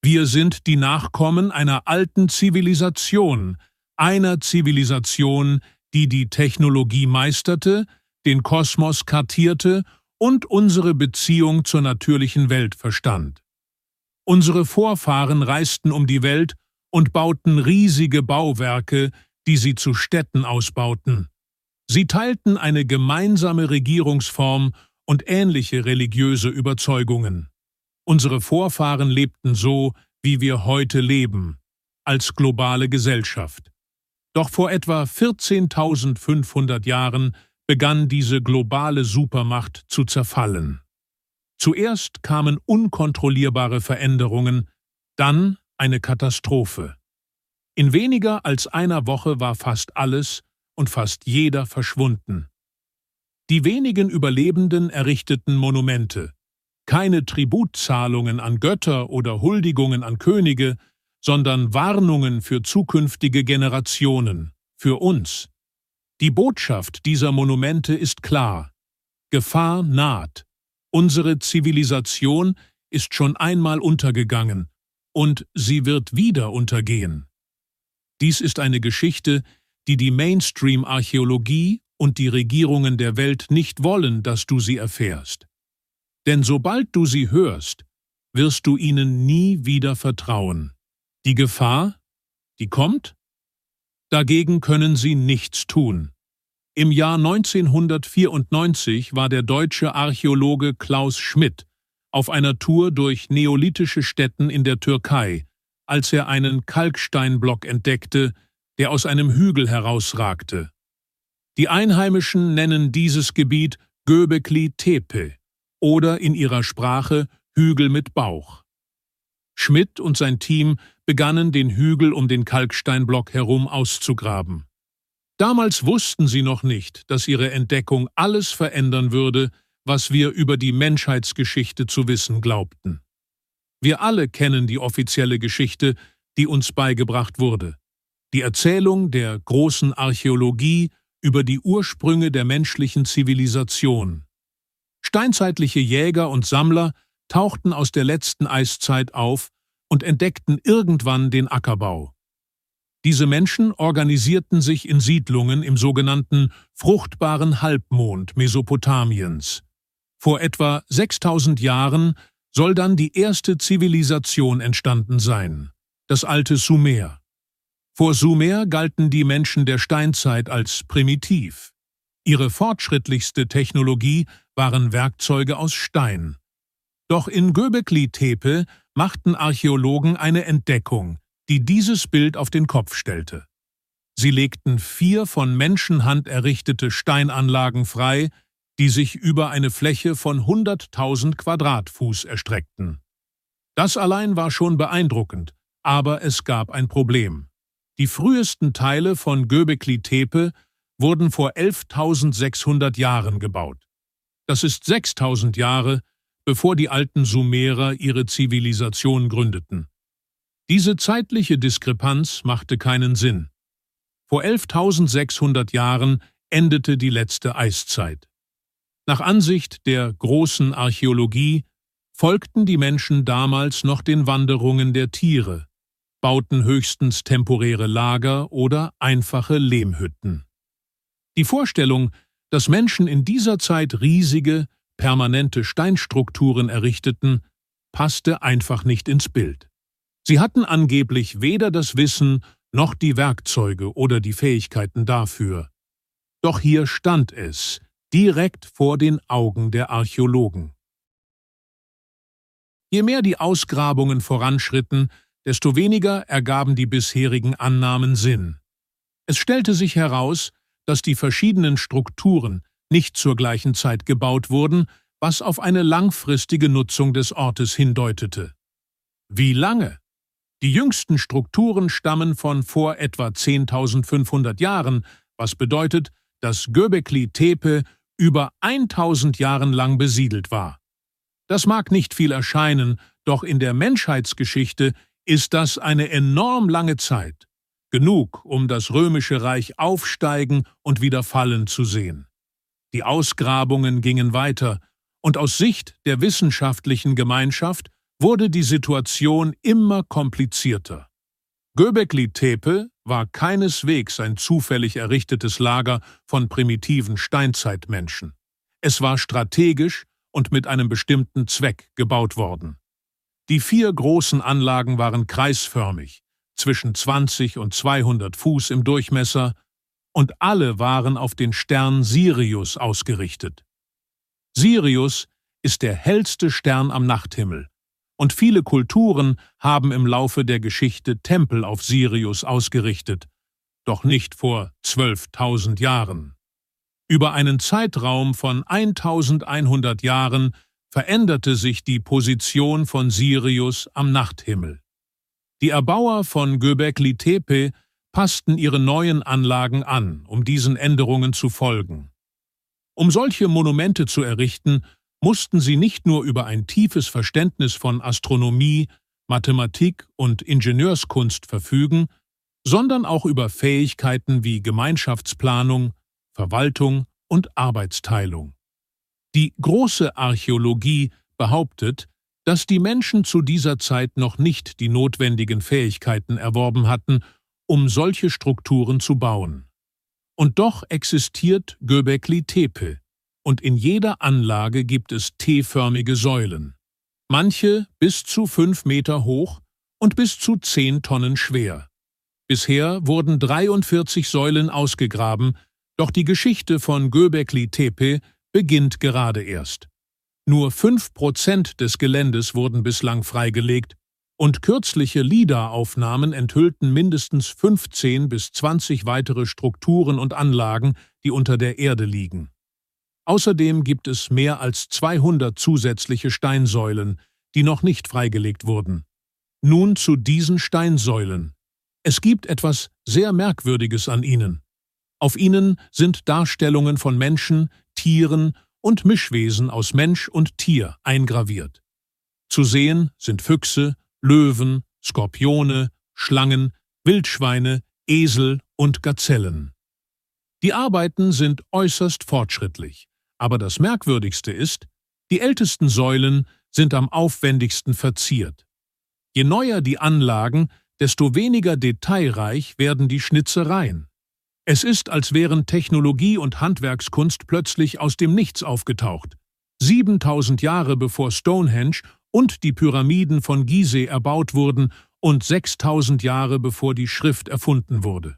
Wir sind die Nachkommen einer alten Zivilisation, einer Zivilisation, die die Technologie meisterte, den Kosmos kartierte und unsere Beziehung zur natürlichen Welt verstand. Unsere Vorfahren reisten um die Welt und bauten riesige Bauwerke, die sie zu Städten ausbauten. Sie teilten eine gemeinsame Regierungsform und ähnliche religiöse Überzeugungen. Unsere Vorfahren lebten so, wie wir heute leben, als globale Gesellschaft. Doch vor etwa 14.500 Jahren begann diese globale Supermacht zu zerfallen. Zuerst kamen unkontrollierbare Veränderungen, dann eine Katastrophe. In weniger als einer Woche war fast alles und fast jeder verschwunden. Die wenigen Überlebenden errichteten Monumente, keine Tributzahlungen an Götter oder Huldigungen an Könige, sondern Warnungen für zukünftige Generationen, für uns. Die Botschaft dieser Monumente ist klar: Gefahr naht. Unsere Zivilisation ist schon einmal untergegangen und sie wird wieder untergehen. Dies ist eine Geschichte, die die Mainstream-Archäologie und die Regierungen der Welt nicht wollen, dass du sie erfährst. Denn sobald du sie hörst, wirst du ihnen nie wieder vertrauen. Die Gefahr, die kommt? Dagegen können sie nichts tun. Im Jahr 1994 war der deutsche Archäologe Klaus Schmidt auf einer Tour durch neolithische Stätten in der Türkei, als er einen Kalksteinblock entdeckte, der aus einem Hügel herausragte. Die Einheimischen nennen dieses Gebiet Göbekli Tepe oder in ihrer Sprache Hügel mit Bauch. Schmidt und sein Team begannen, den Hügel um den Kalksteinblock herum auszugraben. Damals wussten sie noch nicht, dass ihre Entdeckung alles verändern würde, was wir über die Menschheitsgeschichte zu wissen glaubten. Wir alle kennen die offizielle Geschichte, die uns beigebracht wurde. Die Erzählung der großen Archäologie über die Ursprünge der menschlichen Zivilisation. Steinzeitliche Jäger und Sammler tauchten aus der letzten Eiszeit auf und entdeckten irgendwann den Ackerbau. Diese Menschen organisierten sich in Siedlungen im sogenannten fruchtbaren Halbmond Mesopotamiens. Vor etwa 6000 Jahren soll dann die erste Zivilisation entstanden sein, das alte Sumer. Vor Sumer galten die Menschen der Steinzeit als primitiv. Ihre fortschrittlichste Technologie waren Werkzeuge aus Stein. Doch in Göbekli Tepe machten Archäologen eine Entdeckung, die dieses Bild auf den Kopf stellte. Sie legten 4 von Menschenhand errichtete Steinanlagen frei, die sich über eine Fläche von 100.000 Quadratfuß erstreckten. Das allein war schon beeindruckend, aber es gab ein Problem. Die frühesten Teile von Göbekli Tepe wurden vor 11.600 Jahren gebaut. Das ist 6.000 Jahre, bevor die alten Sumerer ihre Zivilisation gründeten. Diese zeitliche Diskrepanz machte keinen Sinn. Vor 11.600 Jahren endete die letzte Eiszeit. Nach Ansicht der großen Archäologie folgten die Menschen damals noch den Wanderungen der Tiere, bauten höchstens temporäre Lager oder einfache Lehmhütten. Die Vorstellung, dass Menschen in dieser Zeit riesige, permanente Steinstrukturen errichteten, passte einfach nicht ins Bild. Sie hatten angeblich weder das Wissen noch die Werkzeuge oder die Fähigkeiten dafür. Doch hier stand es, direkt vor den Augen der Archäologen. Je mehr die Ausgrabungen voranschritten, desto weniger ergaben die bisherigen Annahmen Sinn. Es stellte sich heraus, dass die verschiedenen Strukturen nicht zur gleichen Zeit gebaut wurden, was auf eine langfristige Nutzung des Ortes hindeutete. Wie lange? Die jüngsten Strukturen stammen von vor etwa 10.500 Jahren, was bedeutet, dass Göbekli Tepe über 1.000 Jahren lang besiedelt war. Das mag nicht viel erscheinen, doch in der Menschheitsgeschichte ist das eine enorm lange Zeit. Genug, um das Römische Reich aufsteigen und wieder fallen zu sehen. Die Ausgrabungen gingen weiter, und aus Sicht der wissenschaftlichen Gemeinschaft wurde die Situation immer komplizierter. Göbekli Tepe war keineswegs ein zufällig errichtetes Lager von primitiven Steinzeitmenschen. Es war strategisch und mit einem bestimmten Zweck gebaut worden. Die 4 großen Anlagen waren kreisförmig, zwischen 20 und 200 Fuß im Durchmesser, und alle waren auf den Stern Sirius ausgerichtet. Sirius ist der hellste Stern am Nachthimmel, und viele Kulturen haben im Laufe der Geschichte Tempel auf Sirius ausgerichtet, doch nicht vor 12.000 Jahren. Über einen Zeitraum von 1100 Jahren veränderte sich die Position von Sirius am Nachthimmel. Die Erbauer von Göbekli Tepe passten ihre neuen Anlagen an, um diesen Änderungen zu folgen. Um solche Monumente zu errichten, mussten sie nicht nur über ein tiefes Verständnis von Astronomie, Mathematik und Ingenieurskunst verfügen, sondern auch über Fähigkeiten wie Gemeinschaftsplanung, Verwaltung und Arbeitsteilung. Die große Archäologie behauptet, dass die Menschen zu dieser Zeit noch nicht die notwendigen Fähigkeiten erworben hatten, um solche Strukturen zu bauen. Und doch existiert Göbekli Tepe, und in jeder Anlage gibt es T-förmige Säulen. Manche bis zu 5 Meter hoch und bis zu 10 Tonnen schwer. Bisher wurden 43 Säulen ausgegraben, doch die Geschichte von Göbekli Tepe beginnt gerade erst. Nur 5% des Geländes wurden bislang freigelegt, und kürzliche LIDAR-Aufnahmen enthüllten mindestens 15 bis 20 weitere Strukturen und Anlagen, die unter der Erde liegen. Außerdem gibt es mehr als 200 zusätzliche Steinsäulen, die noch nicht freigelegt wurden. Nun zu diesen Steinsäulen. Es gibt etwas sehr Merkwürdiges an ihnen. Auf ihnen sind Darstellungen von Menschen, Tieren und Mischwesen aus Mensch und Tier eingraviert. Zu sehen sind Füchse, Löwen, Skorpione, Schlangen, Wildschweine, Esel und Gazellen. Die Arbeiten sind äußerst fortschrittlich, aber das Merkwürdigste ist, die ältesten Säulen sind am aufwendigsten verziert. Je neuer die Anlagen, desto weniger detailreich werden die Schnitzereien. Es ist, als wären Technologie und Handwerkskunst plötzlich aus dem Nichts aufgetaucht. 7000 Jahre bevor Stonehenge und die Pyramiden von Gizeh erbaut wurden und 6000 Jahre bevor die Schrift erfunden wurde.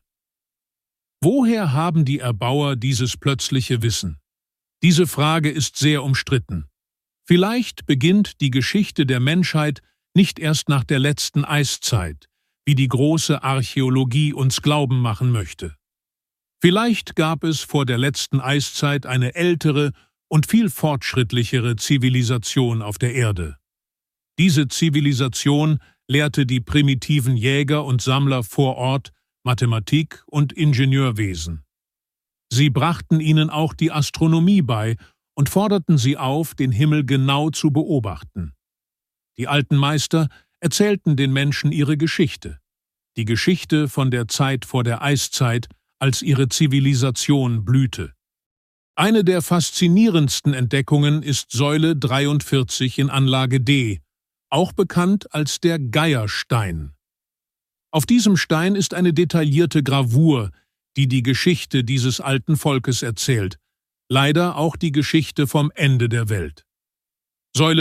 Woher haben die Erbauer dieses plötzliche Wissen? Diese Frage ist sehr umstritten. Vielleicht beginnt die Geschichte der Menschheit nicht erst nach der letzten Eiszeit, wie die große Archäologie uns glauben machen möchte. Vielleicht gab es vor der letzten Eiszeit eine ältere und viel fortschrittlichere Zivilisation auf der Erde. Diese Zivilisation lehrte die primitiven Jäger und Sammler vor Ort Mathematik und Ingenieurwesen. Sie brachten ihnen auch die Astronomie bei und forderten sie auf, den Himmel genau zu beobachten. Die alten Meister erzählten den Menschen ihre Geschichte, die Geschichte von der Zeit vor der Eiszeit, als ihre Zivilisation blühte. Eine der faszinierendsten Entdeckungen ist Säule 43 in Anlage D, auch bekannt als der Geierstein. Auf diesem Stein ist eine detaillierte Gravur, die die Geschichte dieses alten Volkes erzählt, leider auch die Geschichte vom Ende der Welt. Säule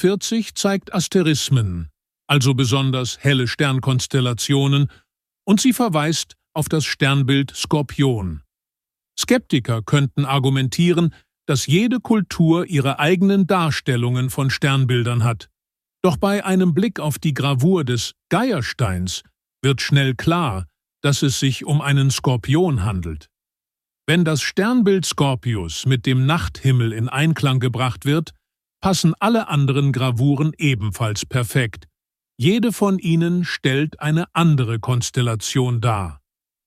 43 zeigt Asterismen, also besonders helle Sternkonstellationen, und sie verweist auf das Sternbild Skorpion. Skeptiker könnten argumentieren, dass jede Kultur ihre eigenen Darstellungen von Sternbildern hat. Doch bei einem Blick auf die Gravur des Geiersteins wird schnell klar, dass es sich um einen Skorpion handelt. Wenn das Sternbild Skorpius mit dem Nachthimmel in Einklang gebracht wird, passen alle anderen Gravuren ebenfalls perfekt. Jede von ihnen stellt eine andere Konstellation dar.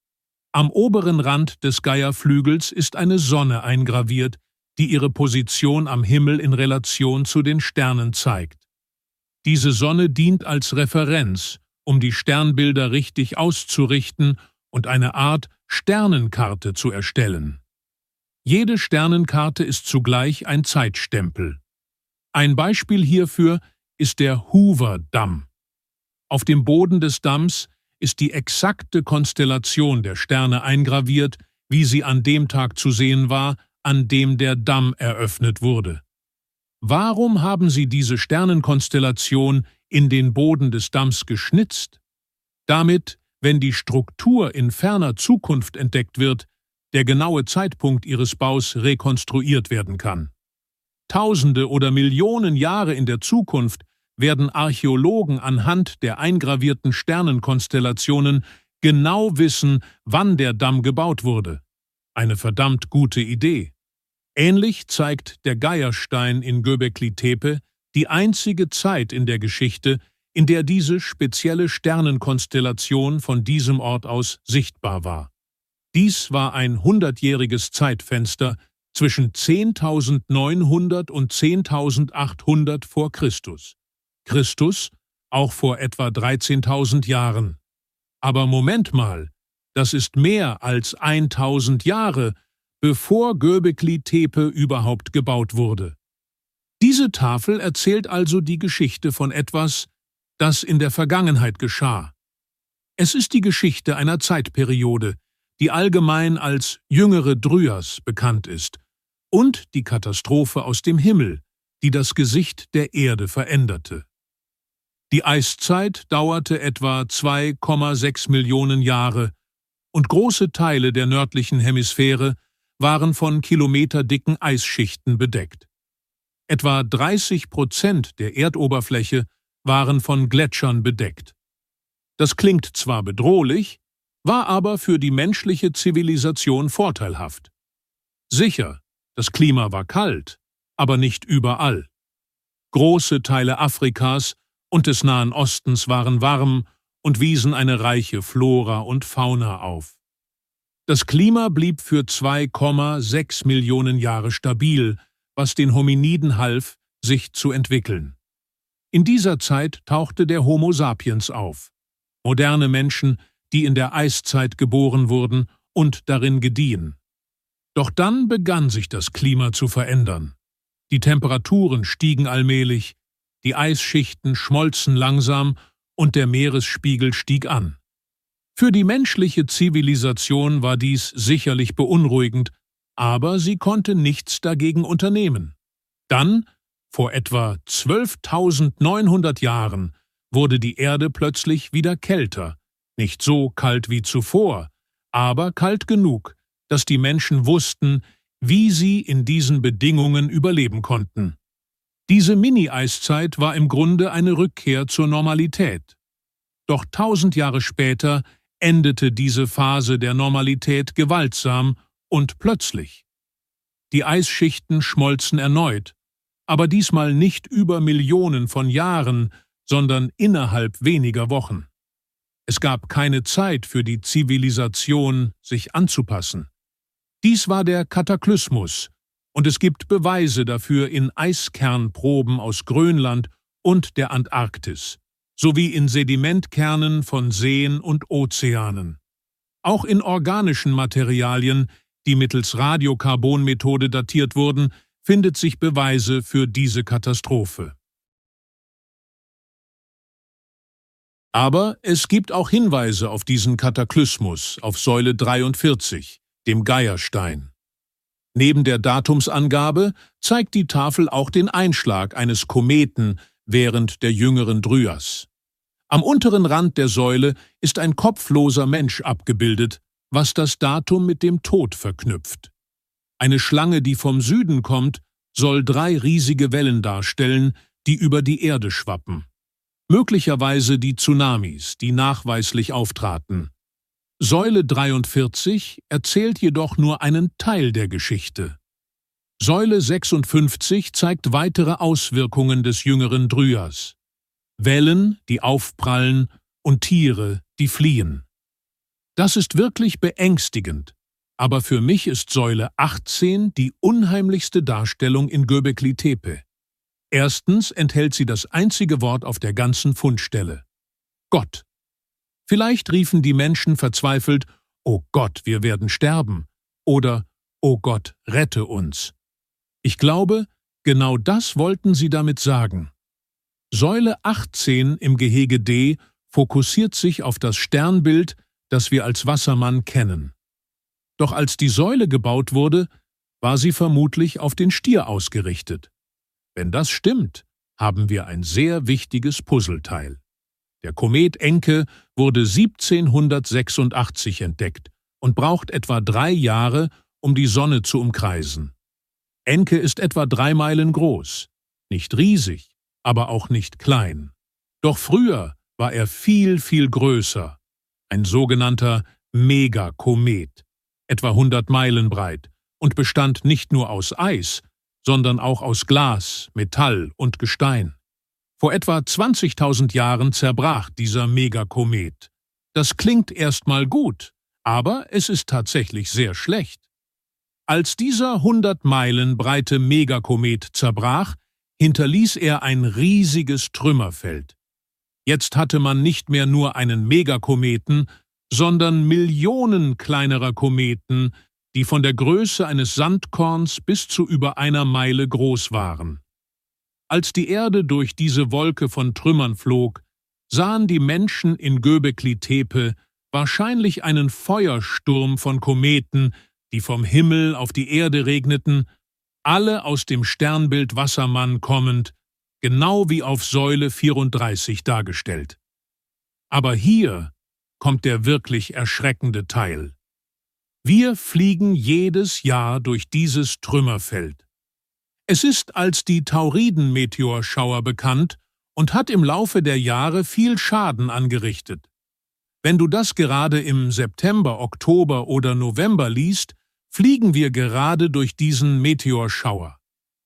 Am oberen Rand des Geierflügels ist eine Sonne eingraviert, die ihre Position am Himmel in Relation zu den Sternen zeigt. Diese Sonne dient als Referenz, um die Sternbilder richtig auszurichten und eine Art Sternenkarte zu erstellen. Jede Sternenkarte ist zugleich ein Zeitstempel. Ein Beispiel hierfür ist der Hoover-Damm. Auf dem Boden des Damms ist die exakte Konstellation der Sterne eingraviert, wie sie an dem Tag zu sehen war, an dem der Damm eröffnet wurde. Warum haben sie diese Sternenkonstellation in den Boden des Damms geschnitzt? Damit, wenn die Struktur in ferner Zukunft entdeckt wird, der genaue Zeitpunkt ihres Baus rekonstruiert werden kann. Tausende oder Millionen Jahre in der Zukunft werden Archäologen anhand der eingravierten Sternenkonstellationen genau wissen, wann der Damm gebaut wurde. Eine verdammt gute Idee. Ähnlich zeigt der Geierstein in Göbekli Tepe die einzige Zeit in der Geschichte, in der diese spezielle Sternenkonstellation von diesem Ort aus sichtbar war. Dies war ein 100-jähriges Zeitfenster zwischen 10.900 und 10.800 vor Christus. Christus auch vor etwa 13.000 Jahren. Aber Moment mal, das ist mehr als 1.000 Jahre, bevor Göbekli Tepe überhaupt gebaut wurde. Diese Tafel erzählt also die Geschichte von etwas, das in der Vergangenheit geschah. Es ist die Geschichte einer Zeitperiode, die allgemein als Jüngere Dryas bekannt ist, und die Katastrophe aus dem Himmel, die das Gesicht der Erde veränderte. Die Eiszeit dauerte etwa 2,6 Millionen Jahre und große Teile der nördlichen Hemisphäre waren von kilometerdicken Eisschichten bedeckt. Etwa 30% der Erdoberfläche waren von Gletschern bedeckt. Das klingt zwar bedrohlich, war aber für die menschliche Zivilisation vorteilhaft. Sicher, das Klima war kalt, aber nicht überall. Große Teile Afrikas und des Nahen Ostens waren warm und wiesen eine reiche Flora und Fauna auf. Das Klima blieb für 2,6 Millionen Jahre stabil, was den Hominiden half, sich zu entwickeln. In dieser Zeit tauchte der Homo sapiens auf. Moderne Menschen, die in der Eiszeit geboren wurden und darin gediehen. Doch dann begann sich das Klima zu verändern. Die Temperaturen stiegen allmählich, die Eisschichten schmolzen langsam und der Meeresspiegel stieg an. Für die menschliche Zivilisation war dies sicherlich beunruhigend, aber sie konnte nichts dagegen unternehmen. Dann, vor etwa 12.900 Jahren, wurde die Erde plötzlich wieder kälter, nicht so kalt wie zuvor, aber kalt genug, dass die Menschen wussten, wie sie in diesen Bedingungen überleben konnten. Diese Mini-Eiszeit war im Grunde eine Rückkehr zur Normalität. Doch 1000 Jahre später endete diese Phase der Normalität gewaltsam und plötzlich. Die Eisschichten schmolzen erneut, aber diesmal nicht über Millionen von Jahren, sondern innerhalb weniger Wochen. Es gab keine Zeit für die Zivilisation, sich anzupassen. Dies war der Kataklysmus, und es gibt Beweise dafür in Eiskernproben aus Grönland und der Antarktis, sowie in Sedimentkernen von Seen und Ozeanen. Auch in organischen Materialien, die mittels Radiokarbonmethode datiert wurden, findet sich Beweise für diese Katastrophe. Aber es gibt auch Hinweise auf diesen Kataklysmus auf Säule 43, dem Geierstein. Neben der Datumsangabe zeigt die Tafel auch den Einschlag eines Kometen während der jüngeren Dryas. Am unteren Rand der Säule ist ein kopfloser Mensch abgebildet, was das Datum mit dem Tod verknüpft. Eine Schlange, die vom Süden kommt, soll 3 riesige Wellen darstellen, die über die Erde schwappen. Möglicherweise die Tsunamis, die nachweislich auftraten. Säule 43 erzählt jedoch nur einen Teil der Geschichte. Säule 56 zeigt weitere Auswirkungen des jüngeren Dryas. Wellen, die aufprallen, und Tiere, die fliehen. Das ist wirklich beängstigend, aber für mich ist Säule 18 die unheimlichste Darstellung in Göbekli Tepe. Erstens enthält sie das einzige Wort auf der ganzen Fundstelle: Gott. Vielleicht riefen die Menschen verzweifelt: »Oh Gott, wir werden sterben« oder »Oh Gott, rette uns«. Ich glaube, genau das wollten sie damit sagen. Säule 18 im Gehege D fokussiert sich auf das Sternbild, das wir als Wassermann kennen. Doch als die Säule gebaut wurde, war sie vermutlich auf den Stier ausgerichtet. Wenn das stimmt, haben wir ein sehr wichtiges Puzzleteil. Der Komet Encke wurde 1786 entdeckt und braucht etwa 3 Jahre, um die Sonne zu umkreisen. Encke ist etwa 3 Meilen groß, nicht riesig, aber auch nicht klein. Doch früher war er viel, viel größer, ein sogenannter Megakomet, etwa 100 Meilen breit und bestand nicht nur aus Eis, sondern auch aus Glas, Metall und Gestein. Vor etwa 20.000 Jahren zerbrach dieser Megakomet. Das klingt erstmal gut, aber es ist tatsächlich sehr schlecht. Als dieser 100 Meilen breite Megakomet zerbrach, hinterließ er ein riesiges Trümmerfeld. Jetzt hatte man nicht mehr nur einen Megakometen, sondern Millionen kleinerer Kometen, die von der Größe eines Sandkorns bis zu über 1 Meile groß waren. Als die Erde durch diese Wolke von Trümmern flog, sahen die Menschen in Göbekli Tepe wahrscheinlich einen Feuersturm von Kometen, die vom Himmel auf die Erde regneten, alle aus dem Sternbild Wassermann kommend, genau wie auf Säule 34 dargestellt. Aber hier kommt der wirklich erschreckende Teil. Wir fliegen jedes Jahr durch dieses Trümmerfeld. Es ist als die Tauriden-Meteorschauer bekannt und hat im Laufe der Jahre viel Schaden angerichtet. Wenn du das gerade im September, Oktober oder November liest, fliegen wir gerade durch diesen Meteorschauer.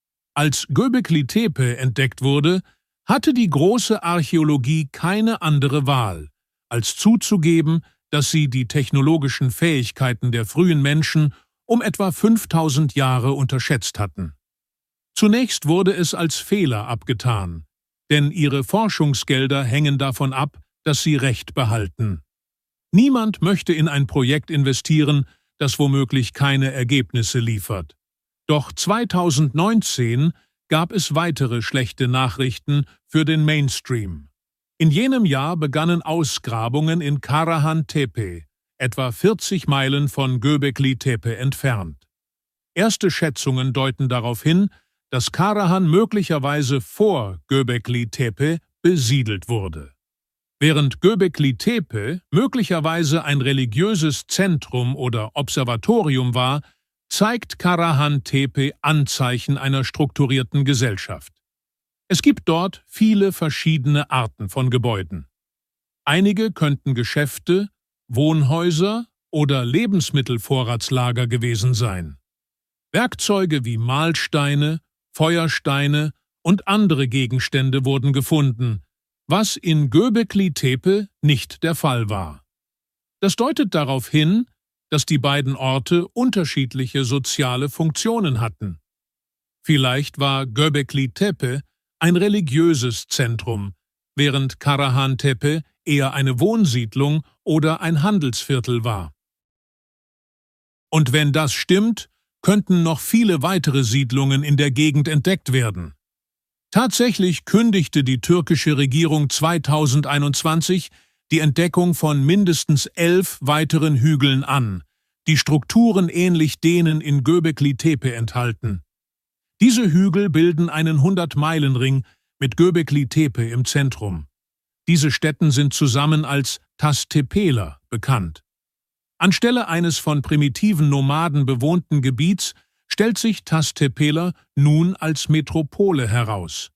Als Göbekli Tepe entdeckt wurde, hatte die große Archäologie keine andere Wahl, als zuzugeben, dass sie die technologischen Fähigkeiten der frühen Menschen um etwa 5000 Jahre unterschätzt hatten. Zunächst wurde es als Fehler abgetan, denn ihre Forschungsgelder hängen davon ab, dass sie Recht behalten. Niemand möchte in ein Projekt investieren, das womöglich keine Ergebnisse liefert. Doch 2019 gab es weitere schlechte Nachrichten für den Mainstream. In jenem Jahr begannen Ausgrabungen in Karahan Tepe, etwa 40 Meilen von Göbekli Tepe entfernt. Erste Schätzungen deuten darauf hin, dass Karahan möglicherweise vor Göbekli Tepe besiedelt wurde. Während Göbekli Tepe möglicherweise ein religiöses Zentrum oder Observatorium war, zeigt Karahan Tepe Anzeichen einer strukturierten Gesellschaft. Es gibt dort viele verschiedene Arten von Gebäuden. Einige könnten Geschäfte, Wohnhäuser oder Lebensmittelvorratslager gewesen sein. Werkzeuge wie Mahlsteine, Feuersteine und andere Gegenstände wurden gefunden, was in Göbekli Tepe nicht der Fall war. Das deutet darauf hin, dass die beiden Orte unterschiedliche soziale Funktionen hatten. Vielleicht war Göbekli Tepe ein religiöses Zentrum, während Karahan Tepe eher eine Wohnsiedlung oder ein Handelsviertel war. Und wenn das stimmt, könnten noch viele weitere Siedlungen in der Gegend entdeckt werden. Tatsächlich kündigte die türkische Regierung 2021 die Entdeckung von mindestens 11 weiteren Hügeln an, die Strukturen ähnlich denen in Göbekli Tepe enthalten. Diese Hügel bilden einen 100-Meilen-Ring mit Göbekli Tepe im Zentrum. Diese Stätten sind zusammen als Tas-Tepeler bekannt. Anstelle eines von primitiven Nomaden bewohnten Gebiets stellt sich Tas-Tepeler nun als Metropole heraus.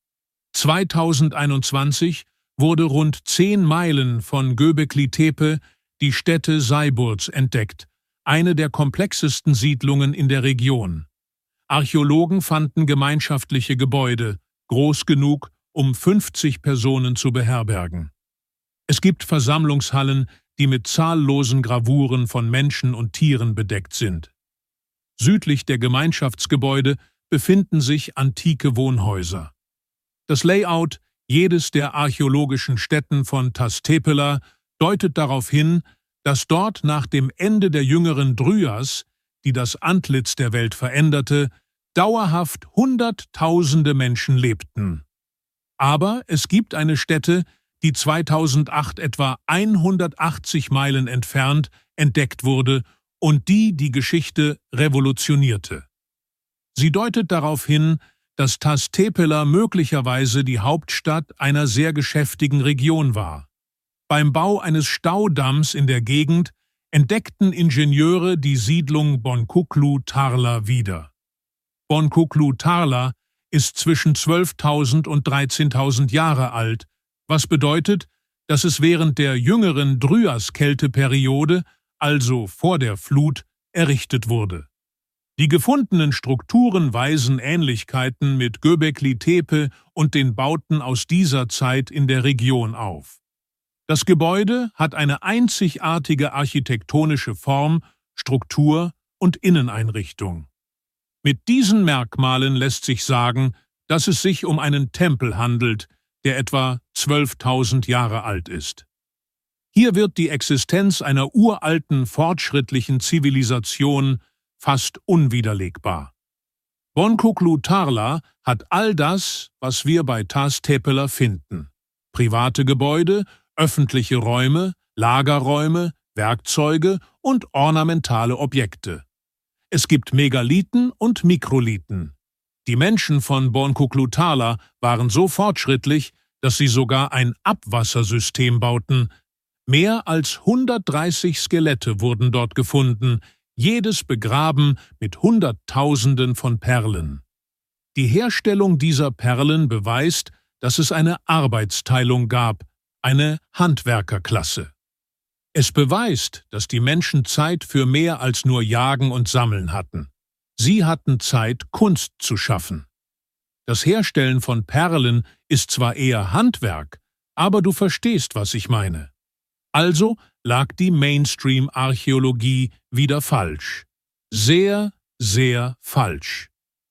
2021 wurde rund 10 Meilen von Göbekli Tepe die Stätte Sayburz entdeckt, eine der komplexesten Siedlungen in der Region. Archäologen fanden gemeinschaftliche Gebäude, groß genug, um 50 Personen zu beherbergen. Es gibt Versammlungshallen, die mit zahllosen Gravuren von Menschen und Tieren bedeckt sind. Südlich der Gemeinschaftsgebäude befinden sich antike Wohnhäuser. Das Layout jedes der archäologischen Stätten von Tas-Tepela deutet darauf hin, dass dort nach dem Ende der jüngeren Dryas, die das Antlitz der Welt veränderte, dauerhaft Hunderttausende Menschen lebten. Aber es gibt eine Stätte, die 2008 etwa 180 Meilen entfernt entdeckt wurde und die Geschichte revolutionierte. Sie deutet darauf hin, dass Tas-Tepela möglicherweise die Hauptstadt einer sehr geschäftigen Region war. Beim Bau eines Staudamms in der Gegend entdeckten Ingenieure die Siedlung Bonkuklu-Tarla wieder. Bonkuklu-Tarla ist zwischen 12.000 und 13.000 Jahre alt, was bedeutet, dass es während der jüngeren Dryas-Kälteperiode, also vor der Flut, errichtet wurde. Die gefundenen Strukturen weisen Ähnlichkeiten mit Göbekli Tepe und den Bauten aus dieser Zeit in der Region auf. Das Gebäude hat eine einzigartige architektonische Form, Struktur und Inneneinrichtung. Mit diesen Merkmalen lässt sich sagen, dass es sich um einen Tempel handelt, der etwa 12.000 Jahre alt ist. Hier wird die Existenz einer uralten, fortschrittlichen Zivilisation fast unwiderlegbar. Bonkuklu-Tarla hat all das, was wir bei Tas-Tepela finden. Private Gebäude, öffentliche Räume, Lagerräume, Werkzeuge und ornamentale Objekte. Es gibt Megalithen und Mikrolithen. Die Menschen von Bonkuklu-Tarla waren so fortschrittlich, dass sie sogar ein Abwassersystem bauten. Mehr als 130 Skelette wurden dort gefunden, jedes begraben mit Hunderttausenden von Perlen. Die Herstellung dieser Perlen beweist, dass es eine Arbeitsteilung gab, eine Handwerkerklasse. Es beweist, dass die Menschen Zeit für mehr als nur Jagen und Sammeln hatten. Sie hatten Zeit, Kunst zu schaffen. Das Herstellen von Perlen ist zwar eher Handwerk, aber du verstehst, was ich meine. Also lag die Mainstream-Archäologie wieder falsch. Sehr, sehr falsch.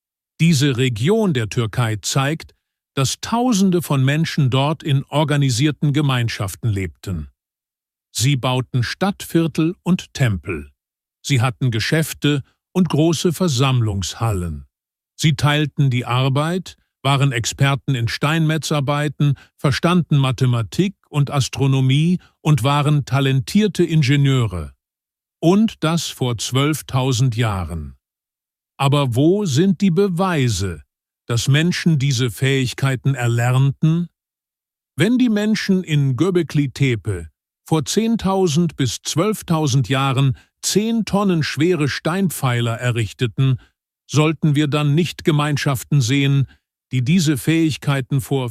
Diese Region der Türkei zeigt, dass Tausende von Menschen dort in organisierten Gemeinschaften lebten. Sie bauten Stadtviertel und Tempel. Sie hatten Geschäfte und große Versammlungshallen. Sie teilten die Arbeit, waren Experten in Steinmetzarbeiten, verstanden Mathematik und Astronomie und waren talentierte Ingenieure. Und das vor 12.000 Jahren. Aber wo sind die Beweise, dass Menschen diese Fähigkeiten erlernten? Wenn die Menschen in Göbekli Tepe vor 10.000 bis 12.000 Jahren 10 Tonnen schwere Steinpfeiler errichteten, sollten wir dann nicht Gemeinschaften sehen, die diese Fähigkeiten vor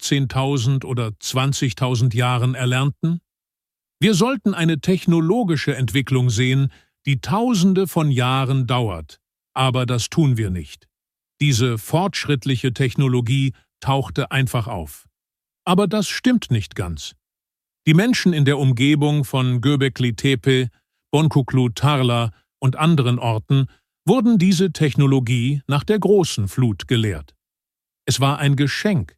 15.000 oder 20.000 Jahren erlernten? Wir sollten eine technologische Entwicklung sehen, die Tausende von Jahren dauert, aber das tun wir nicht. Diese fortschrittliche Technologie tauchte einfach auf. Aber das stimmt nicht ganz. Die Menschen in der Umgebung von Göbekli Tepe, Bonkuklu-Tarla und anderen Orten wurden diese Technologie nach der großen Flut gelehrt. Es war ein Geschenk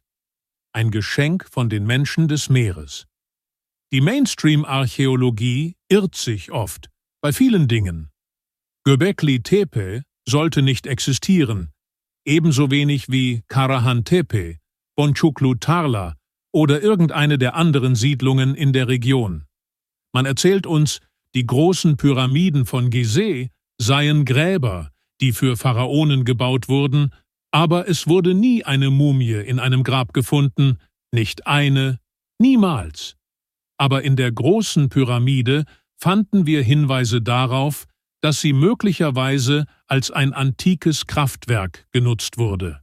von den Menschen des Meeres. Die Mainstream-Archäologie irrt sich oft, bei vielen Dingen. Göbekli Tepe sollte nicht existieren, ebenso wenig wie Karahan Tepe, Bonkuklu-Tarla oder irgendeine der anderen Siedlungen in der Region. Man erzählt uns, die großen Pyramiden von Gizeh seien Gräber, die für Pharaonen gebaut wurden, aber es wurde nie eine Mumie in einem Grab gefunden, nicht eine, niemals. Aber in der großen Pyramide fanden wir Hinweise darauf, dass sie möglicherweise als ein antikes Kraftwerk genutzt wurde.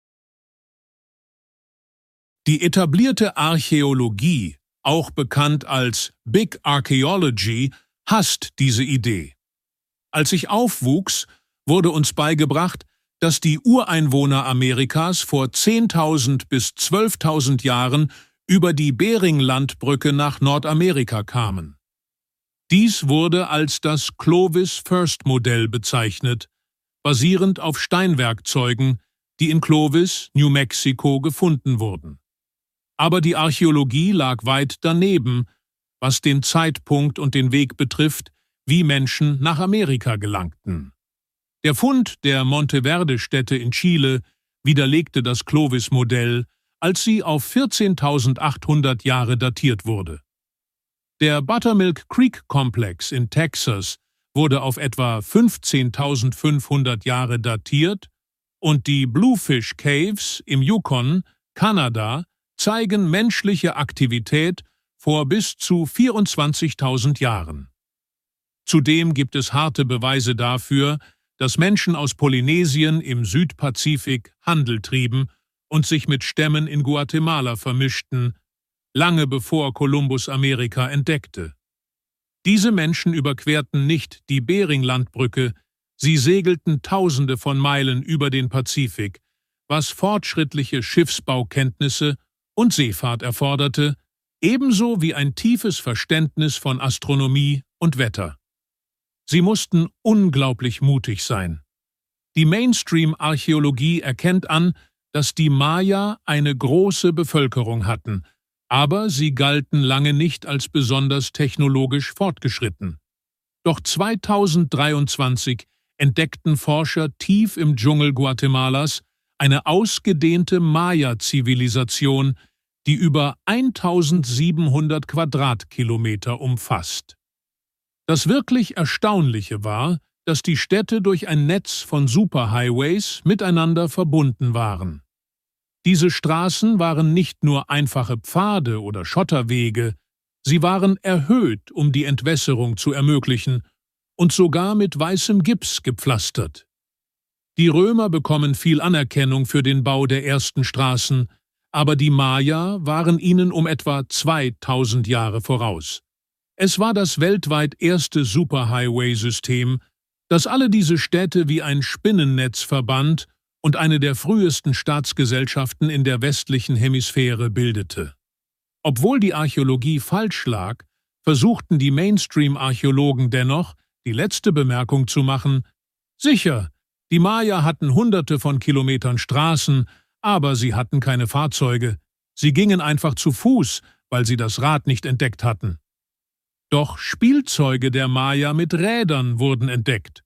Die etablierte Archäologie, auch bekannt als Big Archaeology, hasst diese Idee. Als ich aufwuchs, wurde uns beigebracht, dass die Ureinwohner Amerikas vor 10.000 bis 12.000 Jahren über die Bering-Landbrücke nach Nordamerika kamen. Dies wurde als das Clovis-First-Modell bezeichnet, basierend auf Steinwerkzeugen, die in Clovis, New Mexico, gefunden wurden. Aber die Archäologie lag weit daneben, was den Zeitpunkt und den Weg betrifft, wie Menschen nach Amerika gelangten. Der Fund der Monteverde-Stätte in Chile widerlegte das Clovis-Modell, als sie auf 14.800 Jahre datiert wurde. Der Buttermilk Creek Komplex in Texas wurde auf etwa 15.500 Jahre datiert und die Bluefish Caves im Yukon, Kanada, zeigen menschliche Aktivität vor bis zu 24.000 Jahren. Zudem gibt es harte Beweise dafür, dass Menschen aus Polynesien im Südpazifik Handel trieben und sich mit Stämmen in Guatemala vermischten, lange bevor Kolumbus Amerika entdeckte. Diese Menschen überquerten nicht die Beringlandbrücke, sie segelten Tausende von Meilen über den Pazifik, was fortschrittliche Schiffsbaukenntnisse und Seefahrt erforderte, ebenso wie ein tiefes Verständnis von Astronomie und Wetter. Sie mussten unglaublich mutig sein. Die Mainstream-Archäologie erkennt an, dass die Maya eine große Bevölkerung hatten, aber sie galten lange nicht als besonders technologisch fortgeschritten. Doch 2023 entdeckten Forscher tief im Dschungel Guatemalas eine ausgedehnte Maya-Zivilisation, die über 1.700 Quadratkilometer umfasst. Das wirklich Erstaunliche war, dass die Städte durch ein Netz von Superhighways miteinander verbunden waren. Diese Straßen waren nicht nur einfache Pfade oder Schotterwege, sie waren erhöht, um die Entwässerung zu ermöglichen, und sogar mit weißem Gips gepflastert. Die Römer bekommen viel Anerkennung für den Bau der ersten Straßen, aber die Maya waren ihnen um etwa 2000 Jahre voraus. Es war das weltweit erste Superhighway-System, das alle diese Städte wie ein Spinnennetz verband und eine der frühesten Staatsgesellschaften in der westlichen Hemisphäre bildete. Obwohl die Archäologie falsch lag, versuchten die Mainstream-Archäologen dennoch, die letzte Bemerkung zu machen: Sicher, die Maya hatten Hunderte von Kilometern Straßen, aber sie hatten keine Fahrzeuge. Sie gingen einfach zu Fuß, weil sie das Rad nicht entdeckt hatten. Doch Spielzeuge der Maya mit Rädern wurden entdeckt.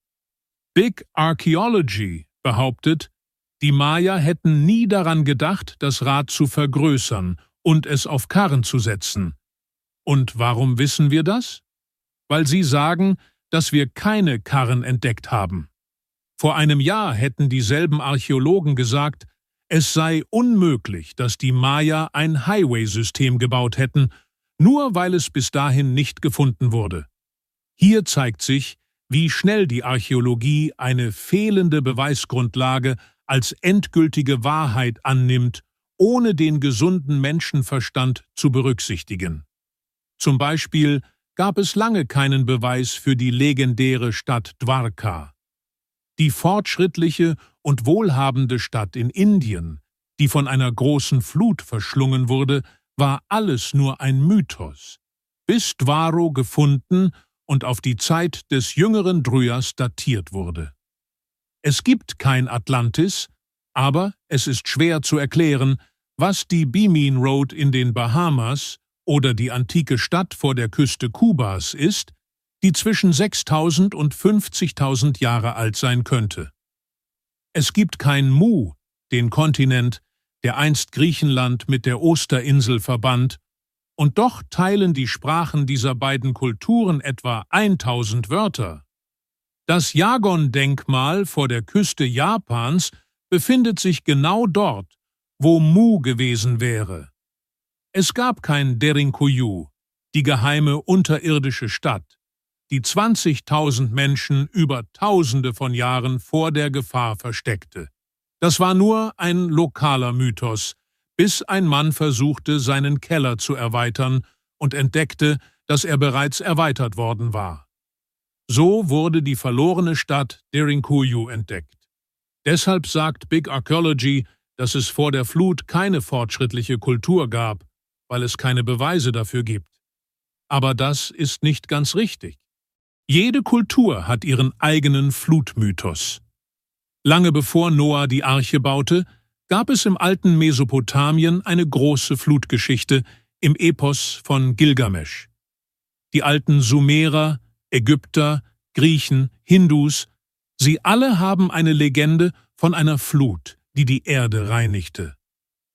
Big Archaeology behauptet, die Maya hätten nie daran gedacht, das Rad zu vergrößern und es auf Karren zu setzen. Und warum wissen wir das? Weil sie sagen, dass wir keine Karren entdeckt haben. Vor einem Jahr hätten dieselben Archäologen gesagt, es sei unmöglich, dass die Maya ein Highway-System gebaut hätten, nur weil es bis dahin nicht gefunden wurde. Hier zeigt sich, wie schnell die Archäologie eine fehlende Beweisgrundlage als endgültige Wahrheit annimmt, ohne den gesunden Menschenverstand zu berücksichtigen. Zum Beispiel gab es lange keinen Beweis für die legendäre Stadt Dwarka. Die fortschrittliche und wohlhabende Stadt in Indien, die von einer großen Flut verschlungen wurde, war alles nur ein Mythos, bis Dwaro gefunden und auf die Zeit des jüngeren Dryas datiert wurde. Es gibt kein Atlantis, aber es ist schwer zu erklären, was die Bemin Road in den Bahamas oder die antike Stadt vor der Küste Kubas ist, die zwischen 6.000 und 50.000 Jahre alt sein könnte. Es gibt kein Mu, den Kontinent, der einst Griechenland mit der Osterinsel verband, und doch teilen die Sprachen dieser beiden Kulturen etwa 1000 Wörter. Das Yagon-Denkmal vor der Küste Japans befindet sich genau dort, wo Mu gewesen wäre. Es gab kein Derinkuyu, die geheime unterirdische Stadt, die 20.000 Menschen über Tausende von Jahren vor der Gefahr versteckte. Das war nur ein lokaler Mythos, bis ein Mann versuchte, seinen Keller zu erweitern und entdeckte, dass er bereits erweitert worden war. So wurde die verlorene Stadt Derinkuyu entdeckt. Deshalb sagt Big Archaeology, dass es vor der Flut keine fortschrittliche Kultur gab, weil es keine Beweise dafür gibt. Aber das ist nicht ganz richtig. Jede Kultur hat ihren eigenen Flutmythos. Lange bevor Noah die Arche baute, gab es im alten Mesopotamien eine große Flutgeschichte im Epos von Gilgamesch. Die alten Sumerer, Ägypter, Griechen, Hindus, sie alle haben eine Legende von einer Flut, die die Erde reinigte.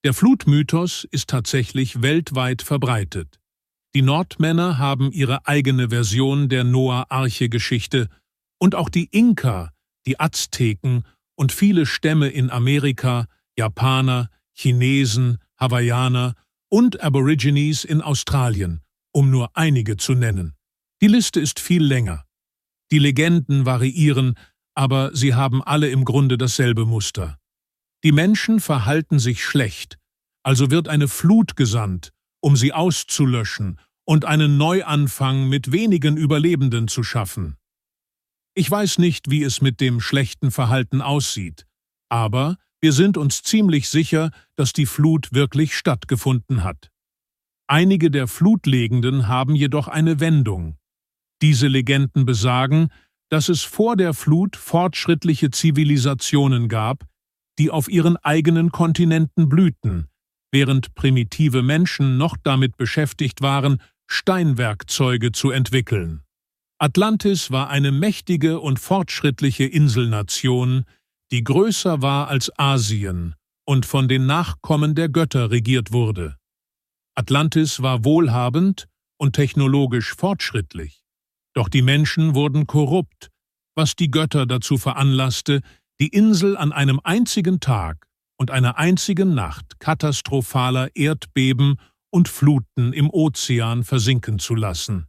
Der Flutmythos ist tatsächlich weltweit verbreitet. Die Nordmänner haben ihre eigene Version der Noah-Arche-Geschichte und auch die Inka, die Azteken und viele Stämme in Amerika, Japaner, Chinesen, Hawaiianer und Aborigines in Australien, um nur einige zu nennen. Die Liste ist viel länger. Die Legenden variieren, aber sie haben alle im Grunde dasselbe Muster. Die Menschen verhalten sich schlecht, also wird eine Flut gesandt, um sie auszulöschen und einen Neuanfang mit wenigen Überlebenden zu schaffen. Ich weiß nicht, wie es mit dem schlechten Verhalten aussieht, aber wir sind uns ziemlich sicher, dass die Flut wirklich stattgefunden hat. Einige der Flutlegenden haben jedoch eine Wendung. Diese Legenden besagen, dass es vor der Flut fortschrittliche Zivilisationen gab, die auf ihren eigenen Kontinenten blühten, während primitive Menschen noch damit beschäftigt waren, Steinwerkzeuge zu entwickeln. Atlantis war eine mächtige und fortschrittliche Inselnation, die größer war als Asien und von den Nachkommen der Götter regiert wurde. Atlantis war wohlhabend und technologisch fortschrittlich. Doch die Menschen wurden korrupt, was die Götter dazu veranlasste, die Insel an einem einzigen Tag und einer einzigen Nacht katastrophaler Erdbeben und Fluten im Ozean versinken zu lassen.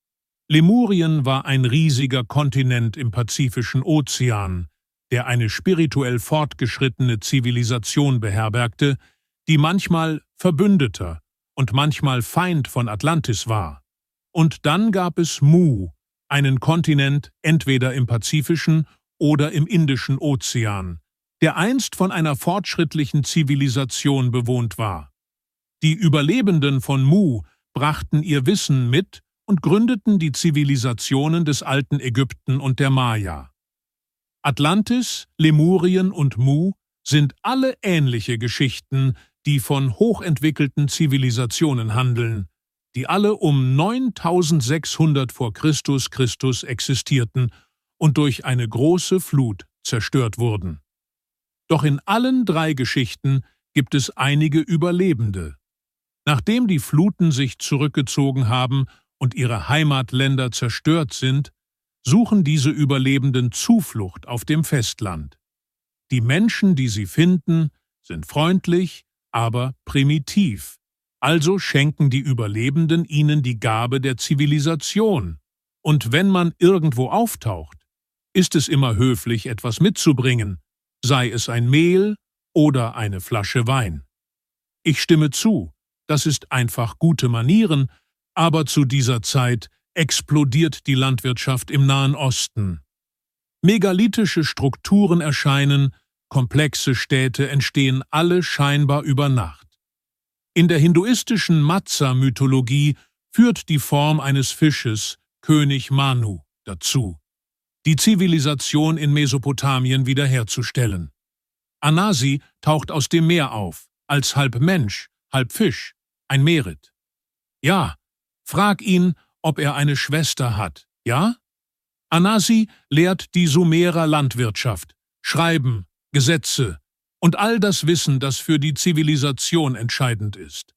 Lemurien war ein riesiger Kontinent im Pazifischen Ozean, der eine spirituell fortgeschrittene Zivilisation beherbergte, die manchmal Verbündeter und manchmal Feind von Atlantis war. Und dann gab es Mu, einen Kontinent entweder im Pazifischen oder im Indischen Ozean, der einst von einer fortschrittlichen Zivilisation bewohnt war. Die Überlebenden von Mu brachten ihr Wissen mit und gründeten die Zivilisationen des alten Ägypten und der Maya. Atlantis, Lemurien und Mu sind alle ähnliche Geschichten, die von hochentwickelten Zivilisationen handeln, die alle um 9600 vor Christus existierten und durch eine große Flut zerstört wurden. Doch in allen drei Geschichten gibt es einige Überlebende. Nachdem die Fluten sich zurückgezogen haben und ihre Heimatländer zerstört sind, suchen diese Überlebenden Zuflucht auf dem Festland. Die Menschen, die sie finden, sind freundlich, aber primitiv. Also schenken die Überlebenden ihnen die Gabe der Zivilisation. Und wenn man irgendwo auftaucht, ist es immer höflich, etwas mitzubringen, sei es ein Mehl oder eine Flasche Wein. Ich stimme zu, das ist einfach gute Manieren, aber zu dieser Zeit explodiert die Landwirtschaft im Nahen Osten. Megalithische Strukturen erscheinen, komplexe Städte entstehen alle scheinbar über Nacht. In der hinduistischen Matsya-Mythologie führt die Form eines Fisches, König Manu, dazu, die Zivilisation in Mesopotamien wiederherzustellen. Anasi taucht aus dem Meer auf, als halb Mensch, halb Fisch, ein Merit. Ja, frag ihn, ob er eine Schwester hat, ja? Anasi lehrt die Sumerer Landwirtschaft, Schreiben, Gesetze und all das Wissen, das für die Zivilisation entscheidend ist.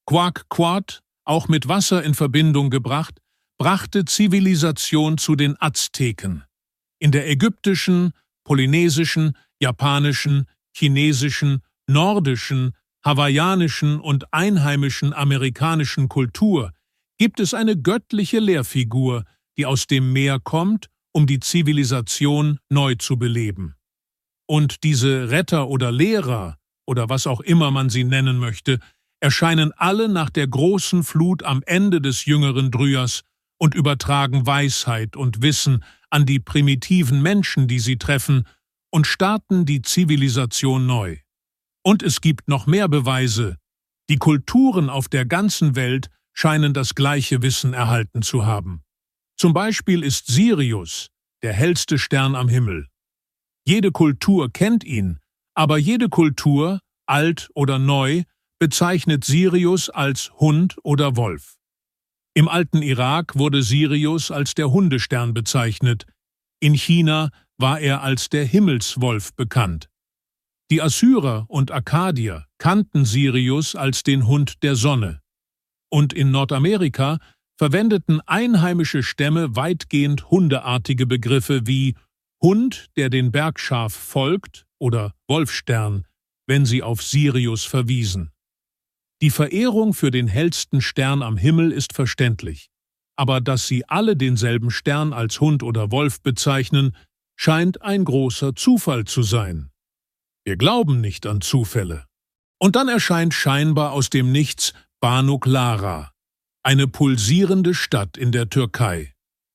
Quaq, auch mit Wasser in Verbindung gebracht, brachte Zivilisation zu den Azteken. In der ägyptischen, polynesischen, japanischen, chinesischen, nordischen, hawaiianischen und einheimischen amerikanischen Kultur gibt es eine göttliche Lehrfigur, die aus dem Meer kommt, um die Zivilisation neu zu beleben. Und diese Retter oder Lehrer, oder was auch immer man sie nennen möchte, erscheinen alle nach der großen Flut am Ende des jüngeren Dryas und übertragen Weisheit und Wissen an die primitiven Menschen, die sie treffen, und starten die Zivilisation neu. Und es gibt noch mehr Beweise. Die Kulturen auf der ganzen Welt scheinen das gleiche Wissen erhalten zu haben. Zum Beispiel ist Sirius der hellste Stern am Himmel. Jede Kultur kennt ihn, aber jede Kultur, alt oder neu, bezeichnet Sirius als Hund oder Wolf. Im alten Irak wurde Sirius als der Hundestern bezeichnet, in China war er als der Himmelswolf bekannt. Die Assyrer und Akkadier kannten Sirius als den Hund der Sonne. Und in Nordamerika verwendeten einheimische Stämme weitgehend hundeartige Begriffe wie Hund, der den Bergschaf folgt, oder Wolfstern, wenn sie auf Sirius verwiesen. Die Verehrung für den hellsten Stern am Himmel ist verständlich, aber dass sie alle denselben Stern als Hund oder Wolf bezeichnen, scheint ein großer Zufall zu sein. Wir glauben nicht an Zufälle. Und dann erscheint scheinbar aus dem Nichts Banu Clara, eine pulsierende Stadt in der Türkei.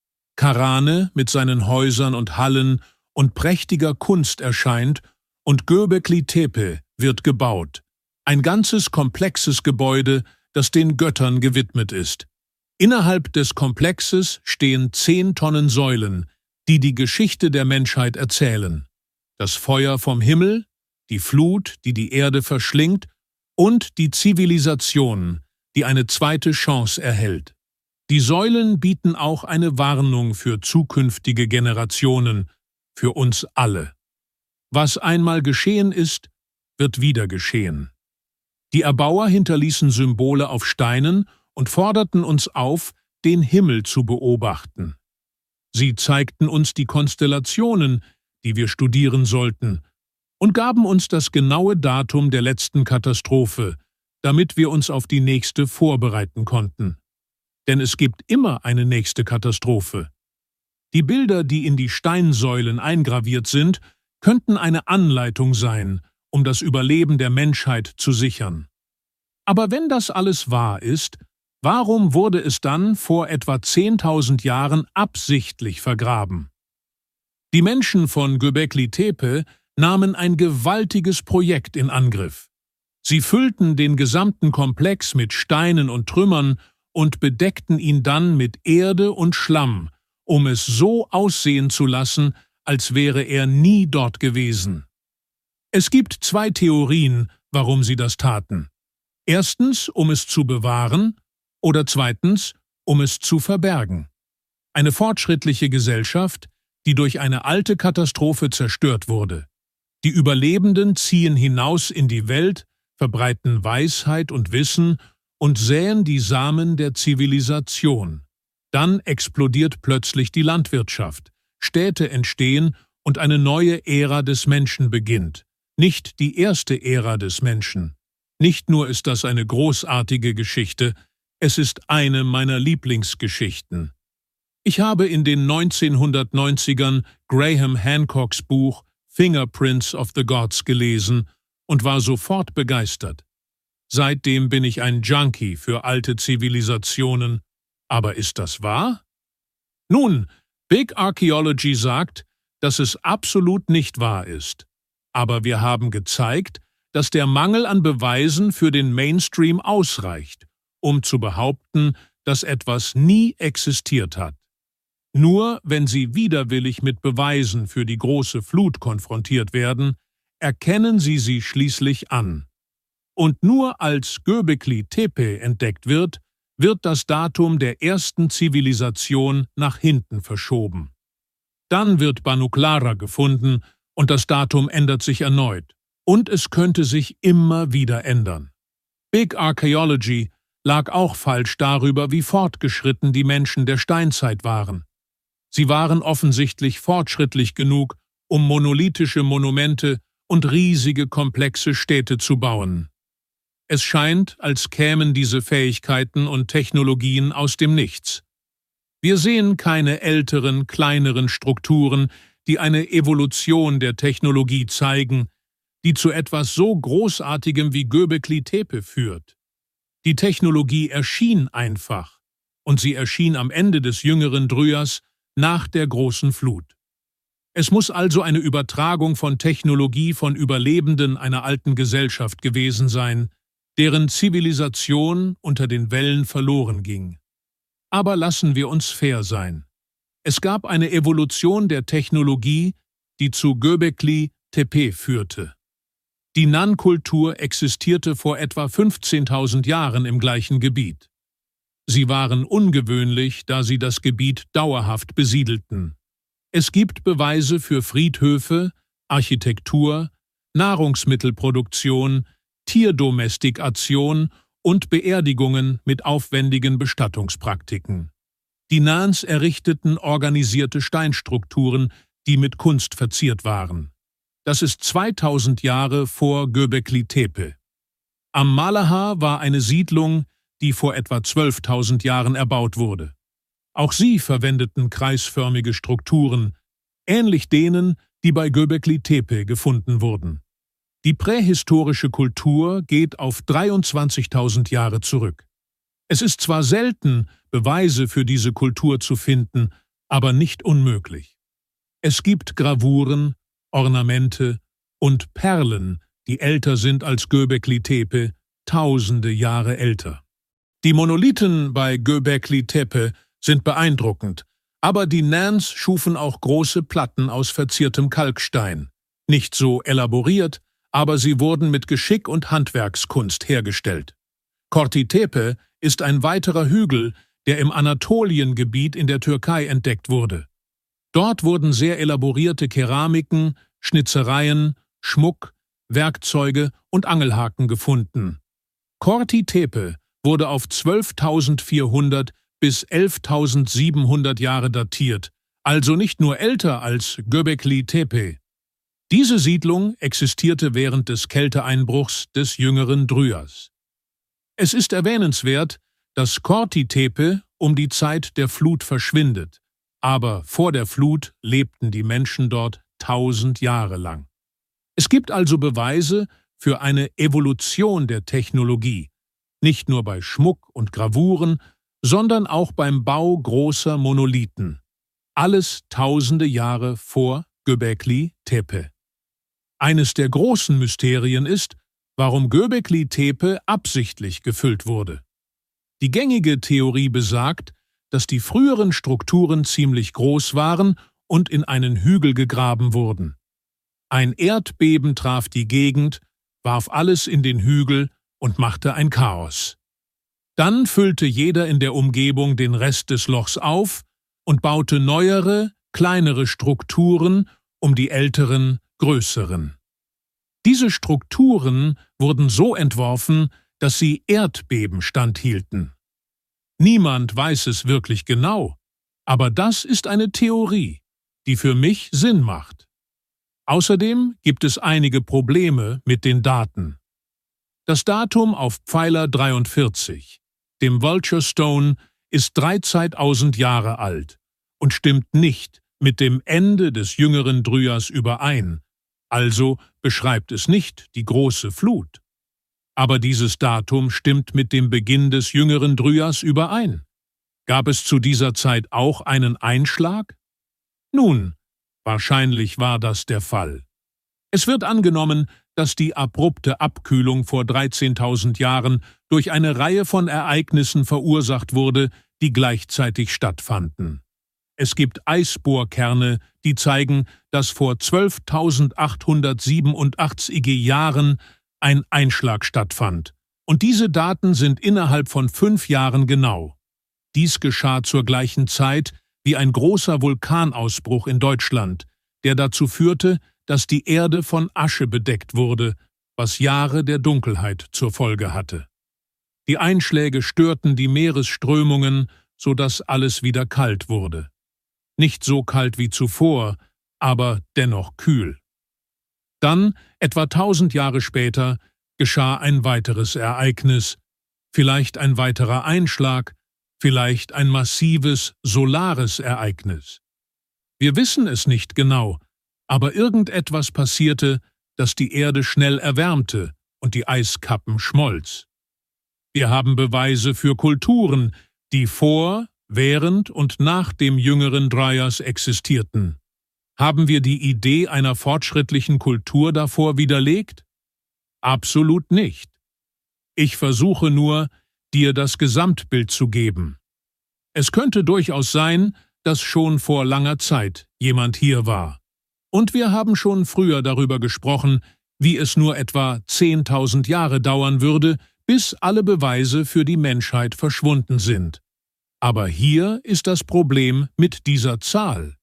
Karane mit seinen Häusern und Hallen und prächtiger Kunst erscheint und Göbekli Tepe wird gebaut, ein ganzes komplexes Gebäude, das den Göttern gewidmet ist. Innerhalb des Komplexes stehen 10 Tonnen Säulen, die die Geschichte der Menschheit erzählen. Das Feuer vom Himmel, die Flut, die die Erde verschlingt, und die Zivilisation, die eine zweite Chance erhält. Die Säulen bieten auch eine Warnung für zukünftige Generationen, für uns alle. Was einmal geschehen ist, wird wieder geschehen. Die Erbauer hinterließen Symbole auf Steinen und forderten uns auf, den Himmel zu beobachten. Sie zeigten uns die Konstellationen, die wir studieren sollten, und gaben uns das genaue Datum der letzten Katastrophe, damit wir uns auf die nächste vorbereiten konnten. Denn es gibt immer eine nächste Katastrophe. Die Bilder, die in die Steinsäulen eingraviert sind, könnten eine Anleitung sein, um das Überleben der Menschheit zu sichern. Aber wenn das alles wahr ist, warum wurde es dann vor etwa 10.000 Jahren absichtlich vergraben? Die Menschen von Göbekli Tepe nahmen ein gewaltiges Projekt in Angriff. Sie füllten den gesamten Komplex mit Steinen und Trümmern und bedeckten ihn dann mit Erde und Schlamm, um es so aussehen zu lassen, als wäre er nie dort gewesen. Es gibt 2 Theorien, warum sie das taten. Erstens, um es zu bewahren, oder zweitens, um es zu verbergen. Eine fortschrittliche Gesellschaft, die durch eine alte Katastrophe zerstört wurde. Die Überlebenden ziehen hinaus in die Welt, verbreiten Weisheit und Wissen und säen die Samen der Zivilisation. Dann explodiert plötzlich die Landwirtschaft, Städte entstehen und eine neue Ära des Menschen beginnt. Nicht die erste Ära des Menschen. Nicht nur ist das eine großartige Geschichte, es ist eine meiner Lieblingsgeschichten. Ich habe in den 1990ern Graham Hancocks Buch Fingerprints of the Gods gelesen und war sofort begeistert. Seitdem bin ich ein Junkie für alte Zivilisationen. Aber ist das wahr? Nun, Big Archaeology sagt, dass es absolut nicht wahr ist. Aber wir haben gezeigt, dass der Mangel an Beweisen für den Mainstream ausreicht, um zu behaupten, dass etwas nie existiert hat. Nur wenn sie widerwillig mit Beweisen für die große Flut konfrontiert werden, erkennen sie schließlich an. Und nur als Göbekli Tepe entdeckt wird, wird das Datum der ersten Zivilisation nach hinten verschoben. Dann wird Banu Clara gefunden und das Datum ändert sich erneut. Und es könnte sich immer wieder ändern. Big Archaeology lag auch falsch darüber, wie fortgeschritten die Menschen der Steinzeit waren. Sie waren offensichtlich fortschrittlich genug, um monolithische Monumente und riesige komplexe Städte zu bauen. Es scheint, als kämen diese Fähigkeiten und Technologien aus dem Nichts. Wir sehen keine älteren, kleineren Strukturen, die eine Evolution der Technologie zeigen, die zu etwas so Großartigem wie Göbekli Tepe führt. Die Technologie erschien einfach, und sie erschien am Ende des jüngeren Dryas nach der großen Flut. Es muss also eine Übertragung von Technologie von Überlebenden einer alten Gesellschaft gewesen sein, deren Zivilisation unter den Wellen verloren ging. Aber lassen wir uns fair sein. Es gab eine Evolution der Technologie, die zu Göbekli Tepe führte. Die Nan-Kultur existierte vor etwa 15.000 Jahren im gleichen Gebiet. Sie waren ungewöhnlich, da sie das Gebiet dauerhaft besiedelten. Es gibt Beweise für Friedhöfe, Architektur, Nahrungsmittelproduktion, Tierdomestikation und Beerdigungen mit aufwendigen Bestattungspraktiken. Die Nans errichteten organisierte Steinstrukturen, die mit Kunst verziert waren. Das ist 2000 Jahre vor Göbekli Tepe. Am Malahar war eine Siedlung, die vor etwa 12.000 Jahren erbaut wurde. Auch sie verwendeten kreisförmige Strukturen, ähnlich denen, die bei Göbekli Tepe gefunden wurden. Die prähistorische Kultur geht auf 23.000 Jahre zurück. Es ist zwar selten, Beweise für diese Kultur zu finden, aber nicht unmöglich. Es gibt Gravuren, Ornamente und Perlen, die älter sind als Göbekli Tepe, tausende Jahre älter. Die Monolithen bei Göbekli Tepe sind beeindruckend, aber die Nans schufen auch große Platten aus verziertem Kalkstein. Nicht so elaboriert, aber sie wurden mit Geschick und Handwerkskunst hergestellt. Korti Tepe ist ein weiterer Hügel, der im Anatoliengebiet in der Türkei entdeckt wurde. Dort wurden sehr elaborierte Keramiken, Schnitzereien, Schmuck, Werkzeuge und Angelhaken gefunden. Korti Tepe wurde auf 12.400 bis 11.700 Jahre datiert, also nicht nur älter als Göbekli Tepe. Diese Siedlung existierte während des Kälteeinbruchs des jüngeren Dryas. Es ist erwähnenswert, dass Korti Tepe um die Zeit der Flut verschwindet, aber vor der Flut lebten die Menschen dort 1000 Jahre lang. Es gibt also Beweise für eine Evolution der Technologie, nicht nur bei Schmuck und Gravuren, sondern auch beim Bau großer Monolithen. Alles tausende Jahre vor Göbekli Tepe. Eines der großen Mysterien ist, warum Göbekli Tepe absichtlich gefüllt wurde. Die gängige Theorie besagt, dass die früheren Strukturen ziemlich groß waren und in einen Hügel gegraben wurden. Ein Erdbeben traf die Gegend, warf alles in den Hügel und machte ein Chaos. Dann füllte jeder in der Umgebung den Rest des Lochs auf und baute neuere, kleinere Strukturen um die älteren, größeren. Diese Strukturen wurden so entworfen, dass sie Erdbeben standhielten. Niemand weiß es wirklich genau, aber das ist eine Theorie, die für mich Sinn macht. Außerdem gibt es einige Probleme mit den Daten. Das Datum auf Pfeiler 43, dem Vulture Stone, ist 13.000 Jahre alt und stimmt nicht mit dem Ende des jüngeren Dryas überein, also beschreibt es nicht die große Flut. Aber dieses Datum stimmt mit dem Beginn des jüngeren Dryas überein. Gab es zu dieser Zeit auch einen Einschlag? Nun, wahrscheinlich war das der Fall. Es wird angenommen, dass die abrupte Abkühlung vor 13.000 Jahren durch eine Reihe von Ereignissen verursacht wurde, die gleichzeitig stattfanden. Es gibt Eisbohrkerne, die zeigen, dass vor 12.887 Jahren ein Einschlag stattfand. Und diese Daten sind innerhalb von 5 Jahren genau. Dies geschah zur gleichen Zeit wie ein großer Vulkanausbruch in Deutschland, der dazu führte, dass die Erde von Asche bedeckt wurde, was Jahre der Dunkelheit zur Folge hatte. Die Einschläge störten die Meeresströmungen, sodass alles wieder kalt wurde. Nicht so kalt wie zuvor, aber dennoch kühl. Dann, etwa 1000 Jahre später, geschah ein weiteres Ereignis, vielleicht ein weiterer Einschlag, vielleicht ein massives solares Ereignis. Wir wissen es nicht genau, aber irgendetwas passierte, das die Erde schnell erwärmte und die Eiskappen schmolz. Wir haben Beweise für Kulturen, die vor, während und nach dem jüngeren Dryas existierten. Haben wir die Idee einer fortschrittlichen Kultur davor widerlegt? Absolut nicht. Ich versuche nur, dir das Gesamtbild zu geben. Es könnte durchaus sein, dass schon vor langer Zeit jemand hier war. Und wir haben schon früher darüber gesprochen, wie es nur etwa 10.000 Jahre dauern würde, bis alle Beweise für die Menschheit verschwunden sind. Aber hier ist das Problem mit dieser Zahl.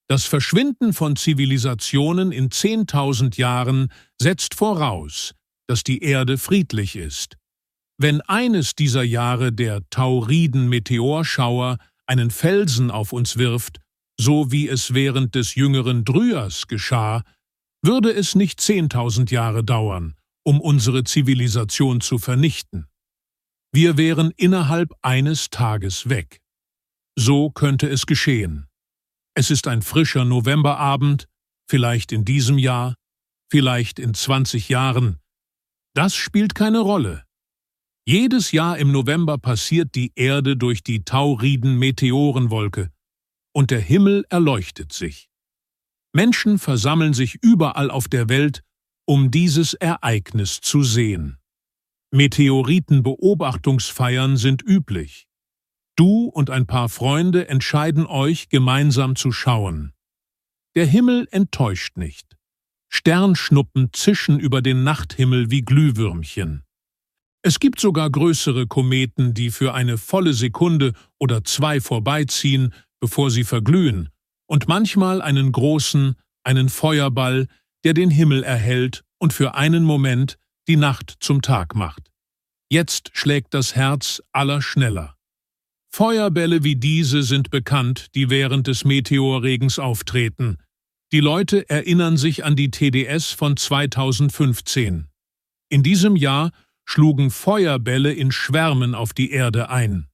Das Verschwinden von Zivilisationen in 10.000 Jahren setzt voraus, dass die Erde friedlich ist. Wenn eines dieser Jahre der Tauriden-Meteorschauer einen Felsen auf uns wirft, so wie es während des jüngeren Dryas geschah, würde es nicht 10.000 Jahre dauern, um unsere Zivilisation zu vernichten. Wir wären innerhalb eines Tages weg. So könnte es geschehen. Es ist ein frischer Novemberabend, vielleicht in diesem Jahr, vielleicht in 20 Jahren. Das spielt keine Rolle. Jedes Jahr im November passiert die Erde durch die Tauriden-Meteorenwolke und der Himmel erleuchtet sich. Menschen versammeln sich überall auf der Welt, um dieses Ereignis zu sehen. Meteoritenbeobachtungsfeiern sind üblich. Du und ein paar Freunde entscheiden euch, gemeinsam zu schauen. Der Himmel enttäuscht nicht. Sternschnuppen zischen über den Nachthimmel wie Glühwürmchen. Es gibt sogar größere Kometen, die für eine volle Sekunde oder zwei vorbeiziehen, bevor sie verglühen, und manchmal einen großen, einen Feuerball, der den Himmel erhellt und für einen Moment die Nacht zum Tag macht. Jetzt schlägt das Herz aller schneller. Feuerbälle wie diese sind bekannt, die während des Meteorregens auftreten. Die Leute erinnern sich an die TDS von 2015. In diesem Jahr schlugen Feuerbälle in Schwärmen auf die Erde ein.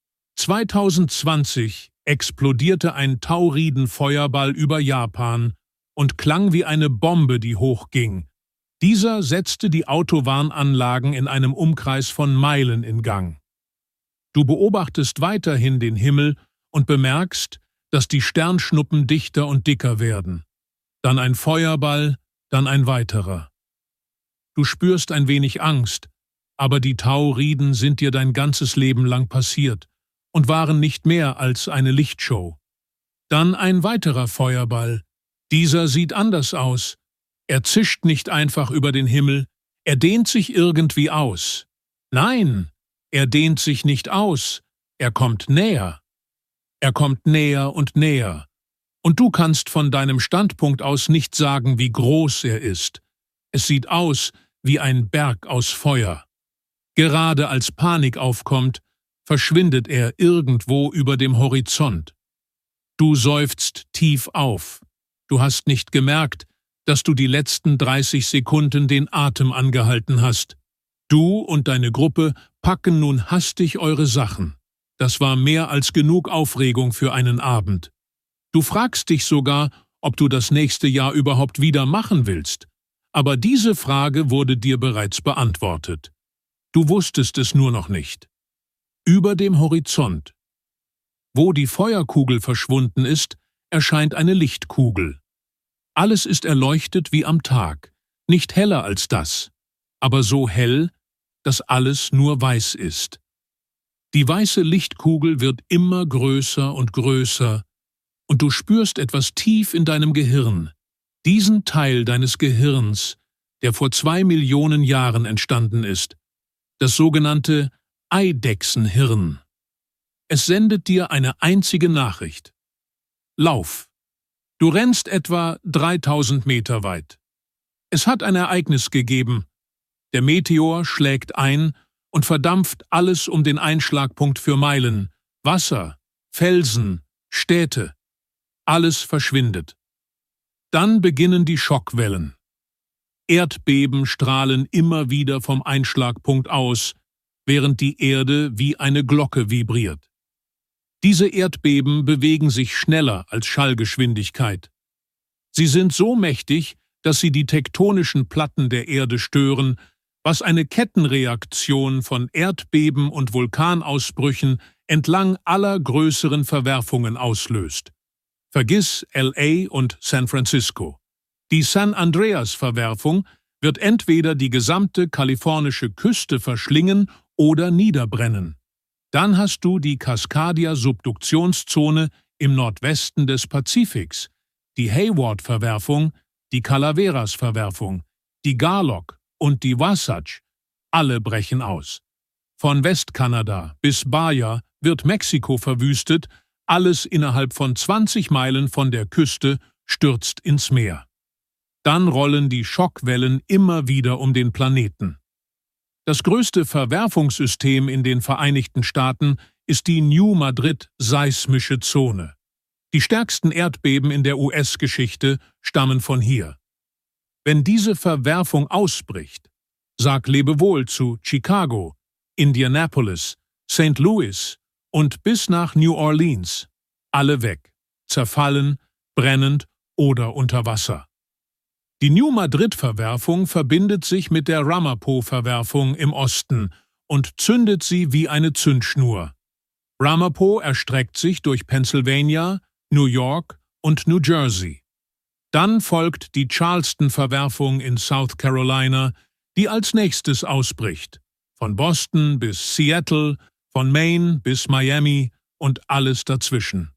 2020 explodierte ein Tauriden-Feuerball über Japan und klang wie eine Bombe, die hochging. Dieser setzte die Autowarnanlagen in einem Umkreis von Meilen in Gang. Du beobachtest weiterhin den Himmel und bemerkst, dass die Sternschnuppen dichter und dicker werden. Dann ein Feuerball, dann ein weiterer. Du spürst ein wenig Angst, aber die Tauriden sind dir dein ganzes Leben lang passiert und waren nicht mehr als eine Lichtshow. Dann ein weiterer Feuerball. Dieser sieht anders aus. Er zischt nicht einfach über den Himmel, er dehnt sich irgendwie aus. Nein, er dehnt sich nicht aus, er kommt näher. Er kommt näher und näher. Und du kannst von deinem Standpunkt aus nicht sagen, wie groß er ist. Es sieht aus wie ein Berg aus Feuer. Gerade als Panik aufkommt, verschwindet er irgendwo über dem Horizont. Du seufzt tief auf. Du hast nicht gemerkt, dass du die letzten 30 Sekunden den Atem angehalten hast. Du und deine Gruppe packen nun hastig eure Sachen. Das war mehr als genug Aufregung für einen Abend. Du fragst dich sogar, ob du das nächste Jahr überhaupt wieder machen willst. Aber diese Frage wurde dir bereits beantwortet. Du wusstest es nur noch nicht. Über dem Horizont. Wo die Feuerkugel verschwunden ist, erscheint eine Lichtkugel. Alles ist erleuchtet wie am Tag, nicht heller als das, aber so hell, dass alles nur weiß ist. Die weiße Lichtkugel wird immer größer und größer, und du spürst etwas tief in deinem Gehirn, diesen Teil deines Gehirns, der vor 2 Millionen Jahren entstanden ist, das sogenannte Eidechsenhirn. Es sendet dir eine einzige Nachricht. Lauf. Du rennst etwa 3000 Meter weit. Es hat ein Ereignis gegeben. Der Meteor schlägt ein und verdampft alles um den Einschlagpunkt für Meilen. Wasser, Felsen, Städte. Alles verschwindet. Dann beginnen die Schockwellen. Erdbeben strahlen immer wieder vom Einschlagpunkt aus, während die Erde wie eine Glocke vibriert. Diese Erdbeben bewegen sich schneller als Schallgeschwindigkeit. Sie sind so mächtig, dass sie die tektonischen Platten der Erde stören, was eine Kettenreaktion von Erdbeben und Vulkanausbrüchen entlang aller größeren Verwerfungen auslöst. Vergiss LA und San Francisco. Die San Andreas-Verwerfung wird entweder die gesamte kalifornische Küste verschlingen oder niederbrennen. Dann hast du die Cascadia-Subduktionszone im Nordwesten des Pazifiks, die Hayward-Verwerfung, die Calaveras-Verwerfung, die Garlock und die Wasatch. Alle brechen aus. Von Westkanada bis Baja wird Mexiko verwüstet, Alles innerhalb von 20 Meilen von der Küste stürzt ins Meer. Dann rollen die Schockwellen immer wieder um den Planeten. Das größte Verwerfungssystem in den Vereinigten Staaten ist die New Madrid-seismische Zone. Die stärksten Erdbeben in der US-Geschichte stammen von hier. Wenn diese Verwerfung ausbricht, sag Lebewohl zu Chicago, Indianapolis, St. Louis und bis nach New Orleans. Alle weg, zerfallen, brennend oder unter Wasser. Die New Madrid-Verwerfung verbindet sich mit der Ramapo-Verwerfung im Osten und zündet sie wie eine Zündschnur. Ramapo erstreckt sich durch Pennsylvania, New York und New Jersey. Dann folgt die Charleston-Verwerfung in South Carolina, die als nächstes ausbricht. Von Boston bis Seattle, von Maine bis Miami und alles dazwischen.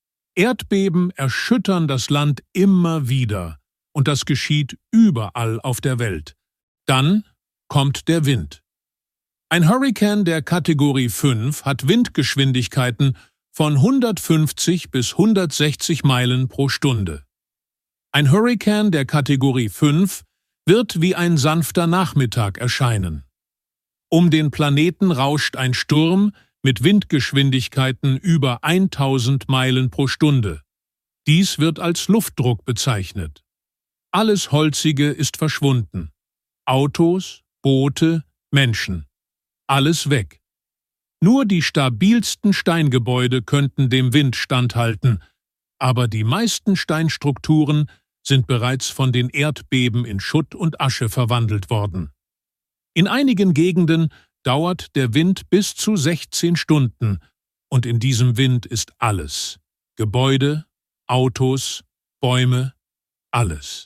Erdbeben erschüttern das Land immer wieder, und das geschieht überall auf der Welt. Dann kommt der Wind. Ein Hurrikan der Kategorie 5 hat Windgeschwindigkeiten von 150 bis 160 Meilen pro Stunde. Ein Hurrikan der Kategorie 5 wird wie ein sanfter Nachmittag erscheinen. Um den Planeten rauscht ein Sturm mit Windgeschwindigkeiten über 1000 Meilen pro Stunde. Dies wird als Luftdruck bezeichnet. Alles Holzige ist verschwunden. Autos, Boote, Menschen. Alles weg. Nur die stabilsten Steingebäude könnten dem Wind standhalten, aber die meisten Steinstrukturen sind bereits von den Erdbeben in Schutt und Asche verwandelt worden. In einigen Gegenden dauert der Wind bis zu 16 Stunden, und in diesem Wind ist alles. Gebäude, Autos, Bäume, alles.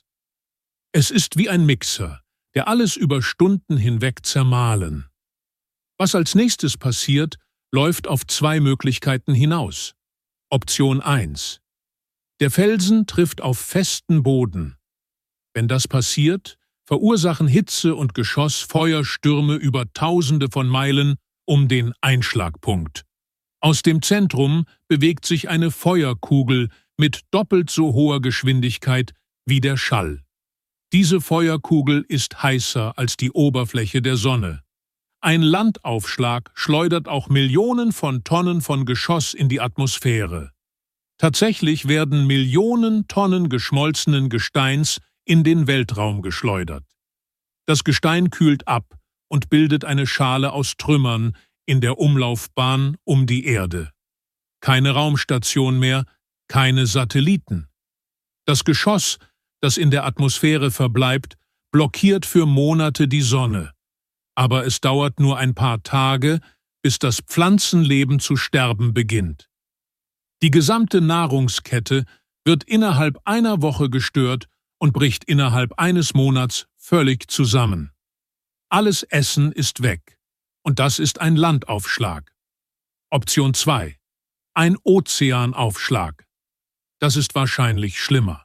Es ist wie ein Mixer, der alles über Stunden hinweg zermahlen. Was als nächstes passiert, läuft auf 2 Möglichkeiten hinaus. Option 1. Der Felsen trifft auf festen Boden. Wenn das passiert, verursachen Hitze und Geschoss Feuerstürme über Tausende von Meilen um den Einschlagpunkt. Aus dem Zentrum bewegt sich eine Feuerkugel mit doppelt so hoher Geschwindigkeit wie der Schall. Diese Feuerkugel ist heißer als die Oberfläche der Sonne. Ein Landaufschlag schleudert auch Millionen von Tonnen von Geschoss in die Atmosphäre. Tatsächlich werden Millionen Tonnen geschmolzenen Gesteins in den Weltraum geschleudert. Das Gestein kühlt ab und bildet eine Schale aus Trümmern in der Umlaufbahn um die Erde. Keine Raumstation mehr, keine Satelliten. Das Geschoss, das in der Atmosphäre verbleibt, blockiert für Monate die Sonne. Aber es dauert nur ein paar Tage, bis das Pflanzenleben zu sterben beginnt. Die gesamte Nahrungskette wird innerhalb einer Woche gestört und bricht innerhalb eines Monats völlig zusammen. Alles Essen ist weg. Und das ist ein Landaufschlag. Option 2. Ein Ozeanaufschlag. Das ist wahrscheinlich schlimmer.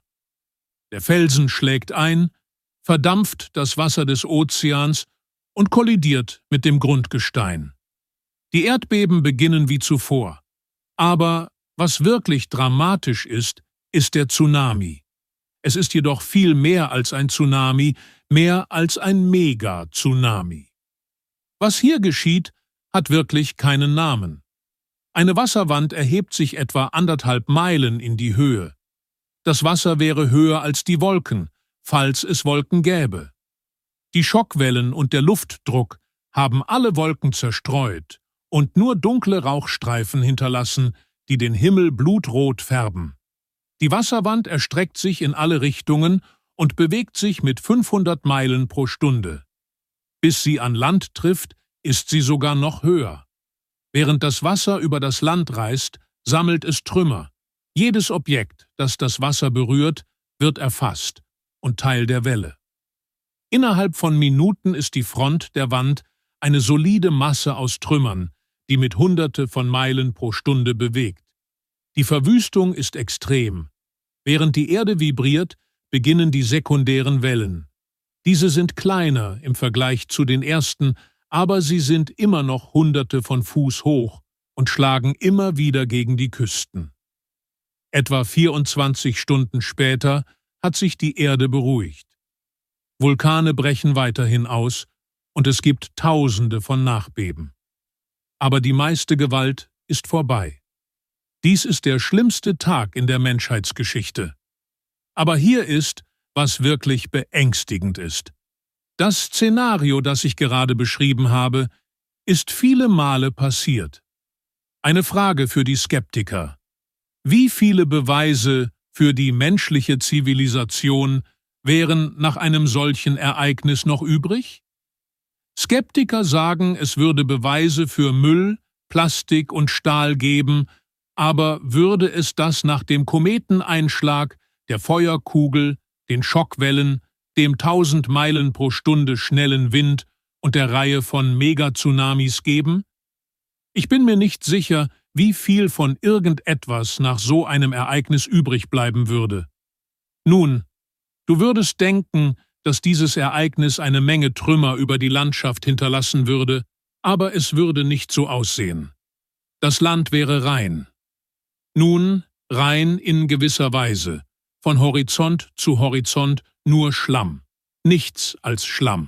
Der Felsen schlägt ein, verdampft das Wasser des Ozeans und kollidiert mit dem Grundgestein. Die Erdbeben beginnen wie zuvor. Aber was wirklich dramatisch ist, ist der Tsunami. Es ist jedoch viel mehr als ein Tsunami, mehr als ein Mega-Tsunami. Was hier geschieht, hat wirklich keinen Namen. Eine Wasserwand erhebt sich etwa 1,5 Meilen in die Höhe. Das Wasser wäre höher als die Wolken, falls es Wolken gäbe. Die Schockwellen und der Luftdruck haben alle Wolken zerstreut und nur dunkle Rauchstreifen hinterlassen, die den Himmel blutrot färben. Die Wasserwand erstreckt sich in alle Richtungen und bewegt sich mit 500 Meilen pro Stunde. Bis sie an Land trifft, ist sie sogar noch höher. Während das Wasser über das Land reißt, sammelt es Trümmer. Jedes Objekt, das das Wasser berührt, wird erfasst und Teil der Welle. Innerhalb von Minuten ist die Front der Wand eine solide Masse aus Trümmern, die mit Hunderte von Meilen pro Stunde bewegt. Die Verwüstung ist extrem. Während die Erde vibriert, beginnen die sekundären Wellen. Diese sind kleiner im Vergleich zu den ersten, aber sie sind immer noch Hunderte von Fuß hoch und schlagen immer wieder gegen die Küsten. Etwa 24 Stunden später hat sich die Erde beruhigt. Vulkane brechen weiterhin aus und es gibt Tausende von Nachbeben. Aber die meiste Gewalt ist vorbei. Dies ist der schlimmste Tag in der Menschheitsgeschichte. Aber hier ist, was wirklich beängstigend ist. Das Szenario, das ich gerade beschrieben habe, ist viele Male passiert. Eine Frage für die Skeptiker. Wie viele Beweise für die menschliche Zivilisation wären nach einem solchen Ereignis noch übrig? Skeptiker sagen, es würde Beweise für Müll, Plastik und Stahl geben, aber würde es das nach dem Kometeneinschlag, der Feuerkugel, den Schockwellen, dem 1000 Meilen pro Stunde schnellen Wind und der Reihe von Megatsunamis geben? Ich bin mir nicht sicher, wie viel von irgendetwas nach so einem Ereignis übrig bleiben würde. Nun, du würdest denken, dass dieses Ereignis eine Menge Trümmer über die Landschaft hinterlassen würde, aber es würde nicht so aussehen. Das Land wäre rein. Nun, rein in gewisser Weise. Von Horizont zu Horizont nur Schlamm. Nichts als Schlamm.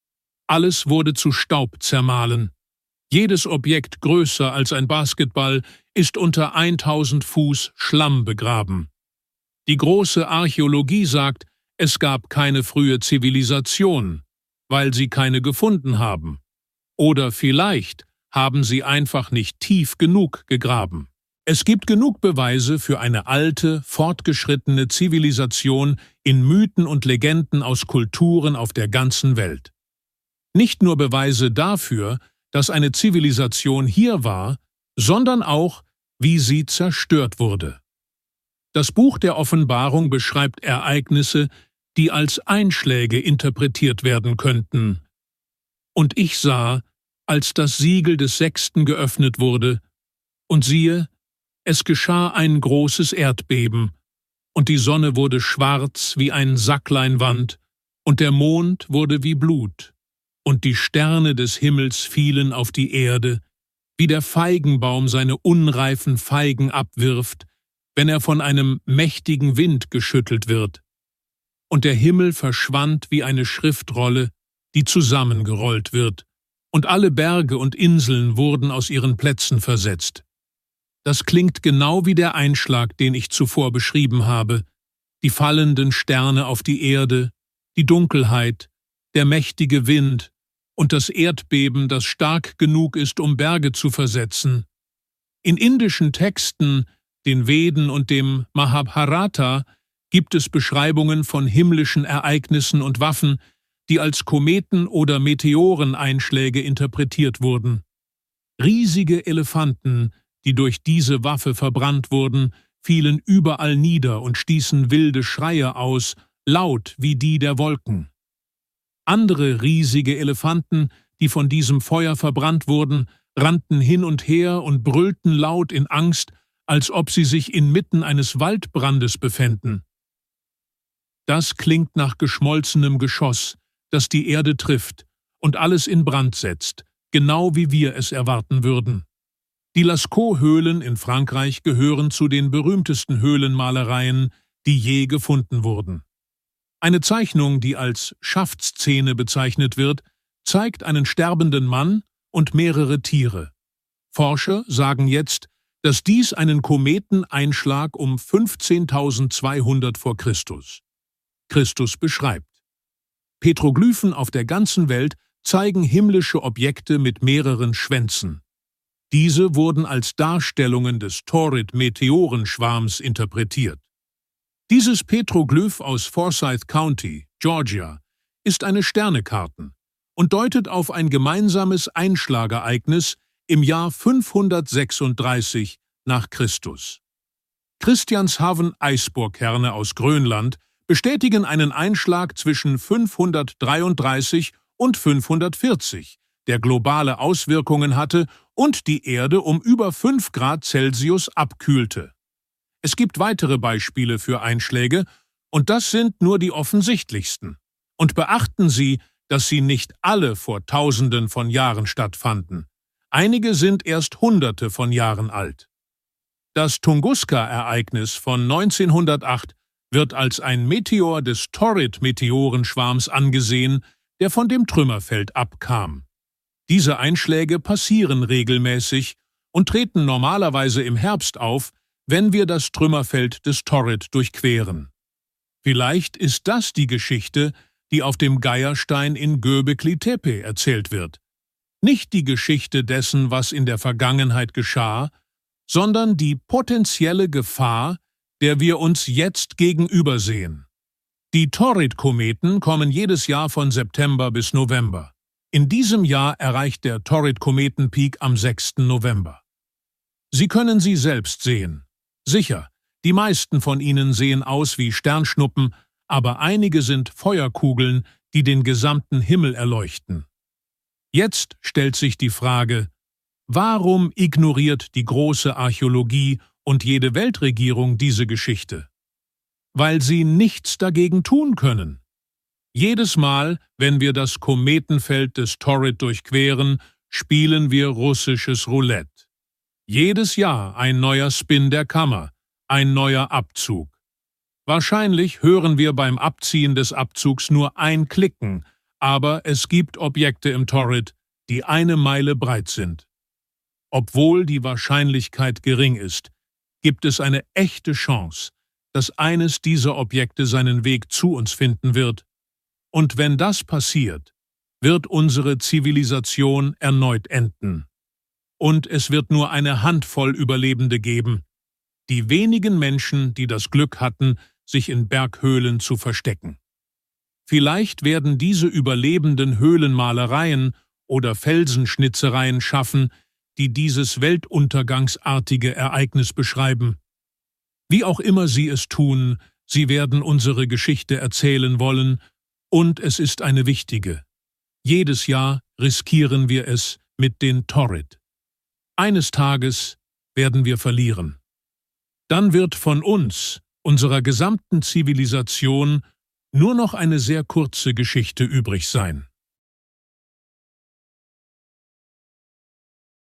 Alles wurde zu Staub zermahlen. Jedes Objekt größer als ein Basketball ist unter 1000 Fuß Schlamm begraben. Die große Archäologie sagt, es gab keine frühe Zivilisation, weil sie keine gefunden haben. Oder vielleicht haben sie einfach nicht tief genug gegraben. Es gibt genug Beweise für eine alte, fortgeschrittene Zivilisation in Mythen und Legenden aus Kulturen auf der ganzen Welt. Nicht nur Beweise dafür, dass eine Zivilisation hier war, sondern auch, wie sie zerstört wurde. Das Buch der Offenbarung beschreibt Ereignisse, die als Einschläge interpretiert werden könnten. Und ich sah, als das Siegel des 6. geöffnet wurde, und siehe, es geschah ein großes Erdbeben, und die Sonne wurde schwarz wie ein Sackleinwand, und der Mond wurde wie Blut, und die Sterne des Himmels fielen auf die Erde, wie der Feigenbaum seine unreifen Feigen abwirft, wenn er von einem mächtigen Wind geschüttelt wird. Und der Himmel verschwand wie eine Schriftrolle, die zusammengerollt wird, und alle Berge und Inseln wurden aus ihren Plätzen versetzt. Das klingt genau wie der Einschlag, den ich zuvor beschrieben habe, die fallenden Sterne auf die Erde, die Dunkelheit, der mächtige Wind und das Erdbeben, das stark genug ist, um Berge zu versetzen. In indischen Texten, den Veden und dem Mahabharata, gibt es Beschreibungen von himmlischen Ereignissen und Waffen, die als Kometen- oder Meteoreneinschläge interpretiert wurden. Riesige Elefanten, die durch diese Waffe verbrannt wurden, fielen überall nieder und stießen wilde Schreie aus, laut wie die der Wolken. Andere riesige Elefanten, die von diesem Feuer verbrannt wurden, rannten hin und her und brüllten laut in Angst, als ob sie sich inmitten eines Waldbrandes befänden. Das klingt nach geschmolzenem Geschoss, das die Erde trifft und alles in Brand setzt, genau wie wir es erwarten würden. Die Lascaux-Höhlen in Frankreich gehören zu den berühmtesten Höhlenmalereien, die je gefunden wurden. Eine Zeichnung, die als Schaftszene bezeichnet wird, zeigt einen sterbenden Mann und mehrere Tiere. Forscher sagen jetzt, dass dies einen Kometeneinschlag um 15.200 vor Christus beschreibt. Petroglyphen auf der ganzen Welt zeigen himmlische Objekte mit mehreren Schwänzen. Diese wurden als Darstellungen des Taurid-Meteorenschwarms interpretiert. Dieses Petroglyph aus Forsyth County, Georgia, ist eine Sternekarten und deutet auf ein gemeinsames Einschlagereignis im Jahr 536 nach Christus. Christianshavn Eisbohrkerne aus Grönland bestätigen einen Einschlag zwischen 533 und 540, der globale Auswirkungen hatte und die Erde um über 5 Grad Celsius abkühlte. Es gibt weitere Beispiele für Einschläge, und das sind nur die offensichtlichsten. Und beachten Sie, dass sie nicht alle vor Tausenden von Jahren stattfanden. Einige sind erst Hunderte von Jahren alt. Das Tunguska-Ereignis von 1908 wird als ein Meteor des Torrid-Meteorenschwarms angesehen, der von dem Trümmerfeld abkam. Diese Einschläge passieren regelmäßig und treten normalerweise im Herbst auf, wenn wir das Trümmerfeld des Torrid durchqueren. Vielleicht ist das die Geschichte, die auf dem Geierstein in Göbekli Tepe erzählt wird. Nicht die Geschichte dessen, was in der Vergangenheit geschah, sondern die potenzielle Gefahr, der wir uns jetzt gegenübersehen. Die Torrid-Kometen kommen jedes Jahr von September bis November. In diesem Jahr erreicht der Torrid-Kometenpeak am 6. November. Sie können sie selbst sehen. Sicher, die meisten von ihnen sehen aus wie Sternschnuppen, aber einige sind Feuerkugeln, die den gesamten Himmel erleuchten. Jetzt stellt sich die Frage, warum ignoriert die große Archäologie und jede Weltregierung diese Geschichte? Weil sie nichts dagegen tun können. Jedes Mal, wenn wir das Kometenfeld des Torrid durchqueren, spielen wir russisches Roulette. Jedes Jahr ein neuer Spin der Kammer, ein neuer Abzug. Wahrscheinlich hören wir beim Abziehen des Abzugs nur ein Klicken, aber es gibt Objekte im Torrid, die 1 Meile breit sind. Obwohl die Wahrscheinlichkeit gering ist, gibt es eine echte Chance, dass eines dieser Objekte seinen Weg zu uns finden wird. Und wenn das passiert, wird unsere Zivilisation erneut enden. Und es wird nur eine Handvoll Überlebende geben, die wenigen Menschen, die das Glück hatten, sich in Berghöhlen zu verstecken. Vielleicht werden diese Überlebenden Höhlenmalereien oder Felsenschnitzereien schaffen, die dieses weltuntergangsartige Ereignis beschreiben. Wie auch immer sie es tun, sie werden unsere Geschichte erzählen wollen, und es ist eine wichtige. Jedes Jahr riskieren wir es mit den Torrid. Eines Tages werden wir verlieren. Dann wird von uns, unserer gesamten Zivilisation, nur noch eine sehr kurze Geschichte übrig sein.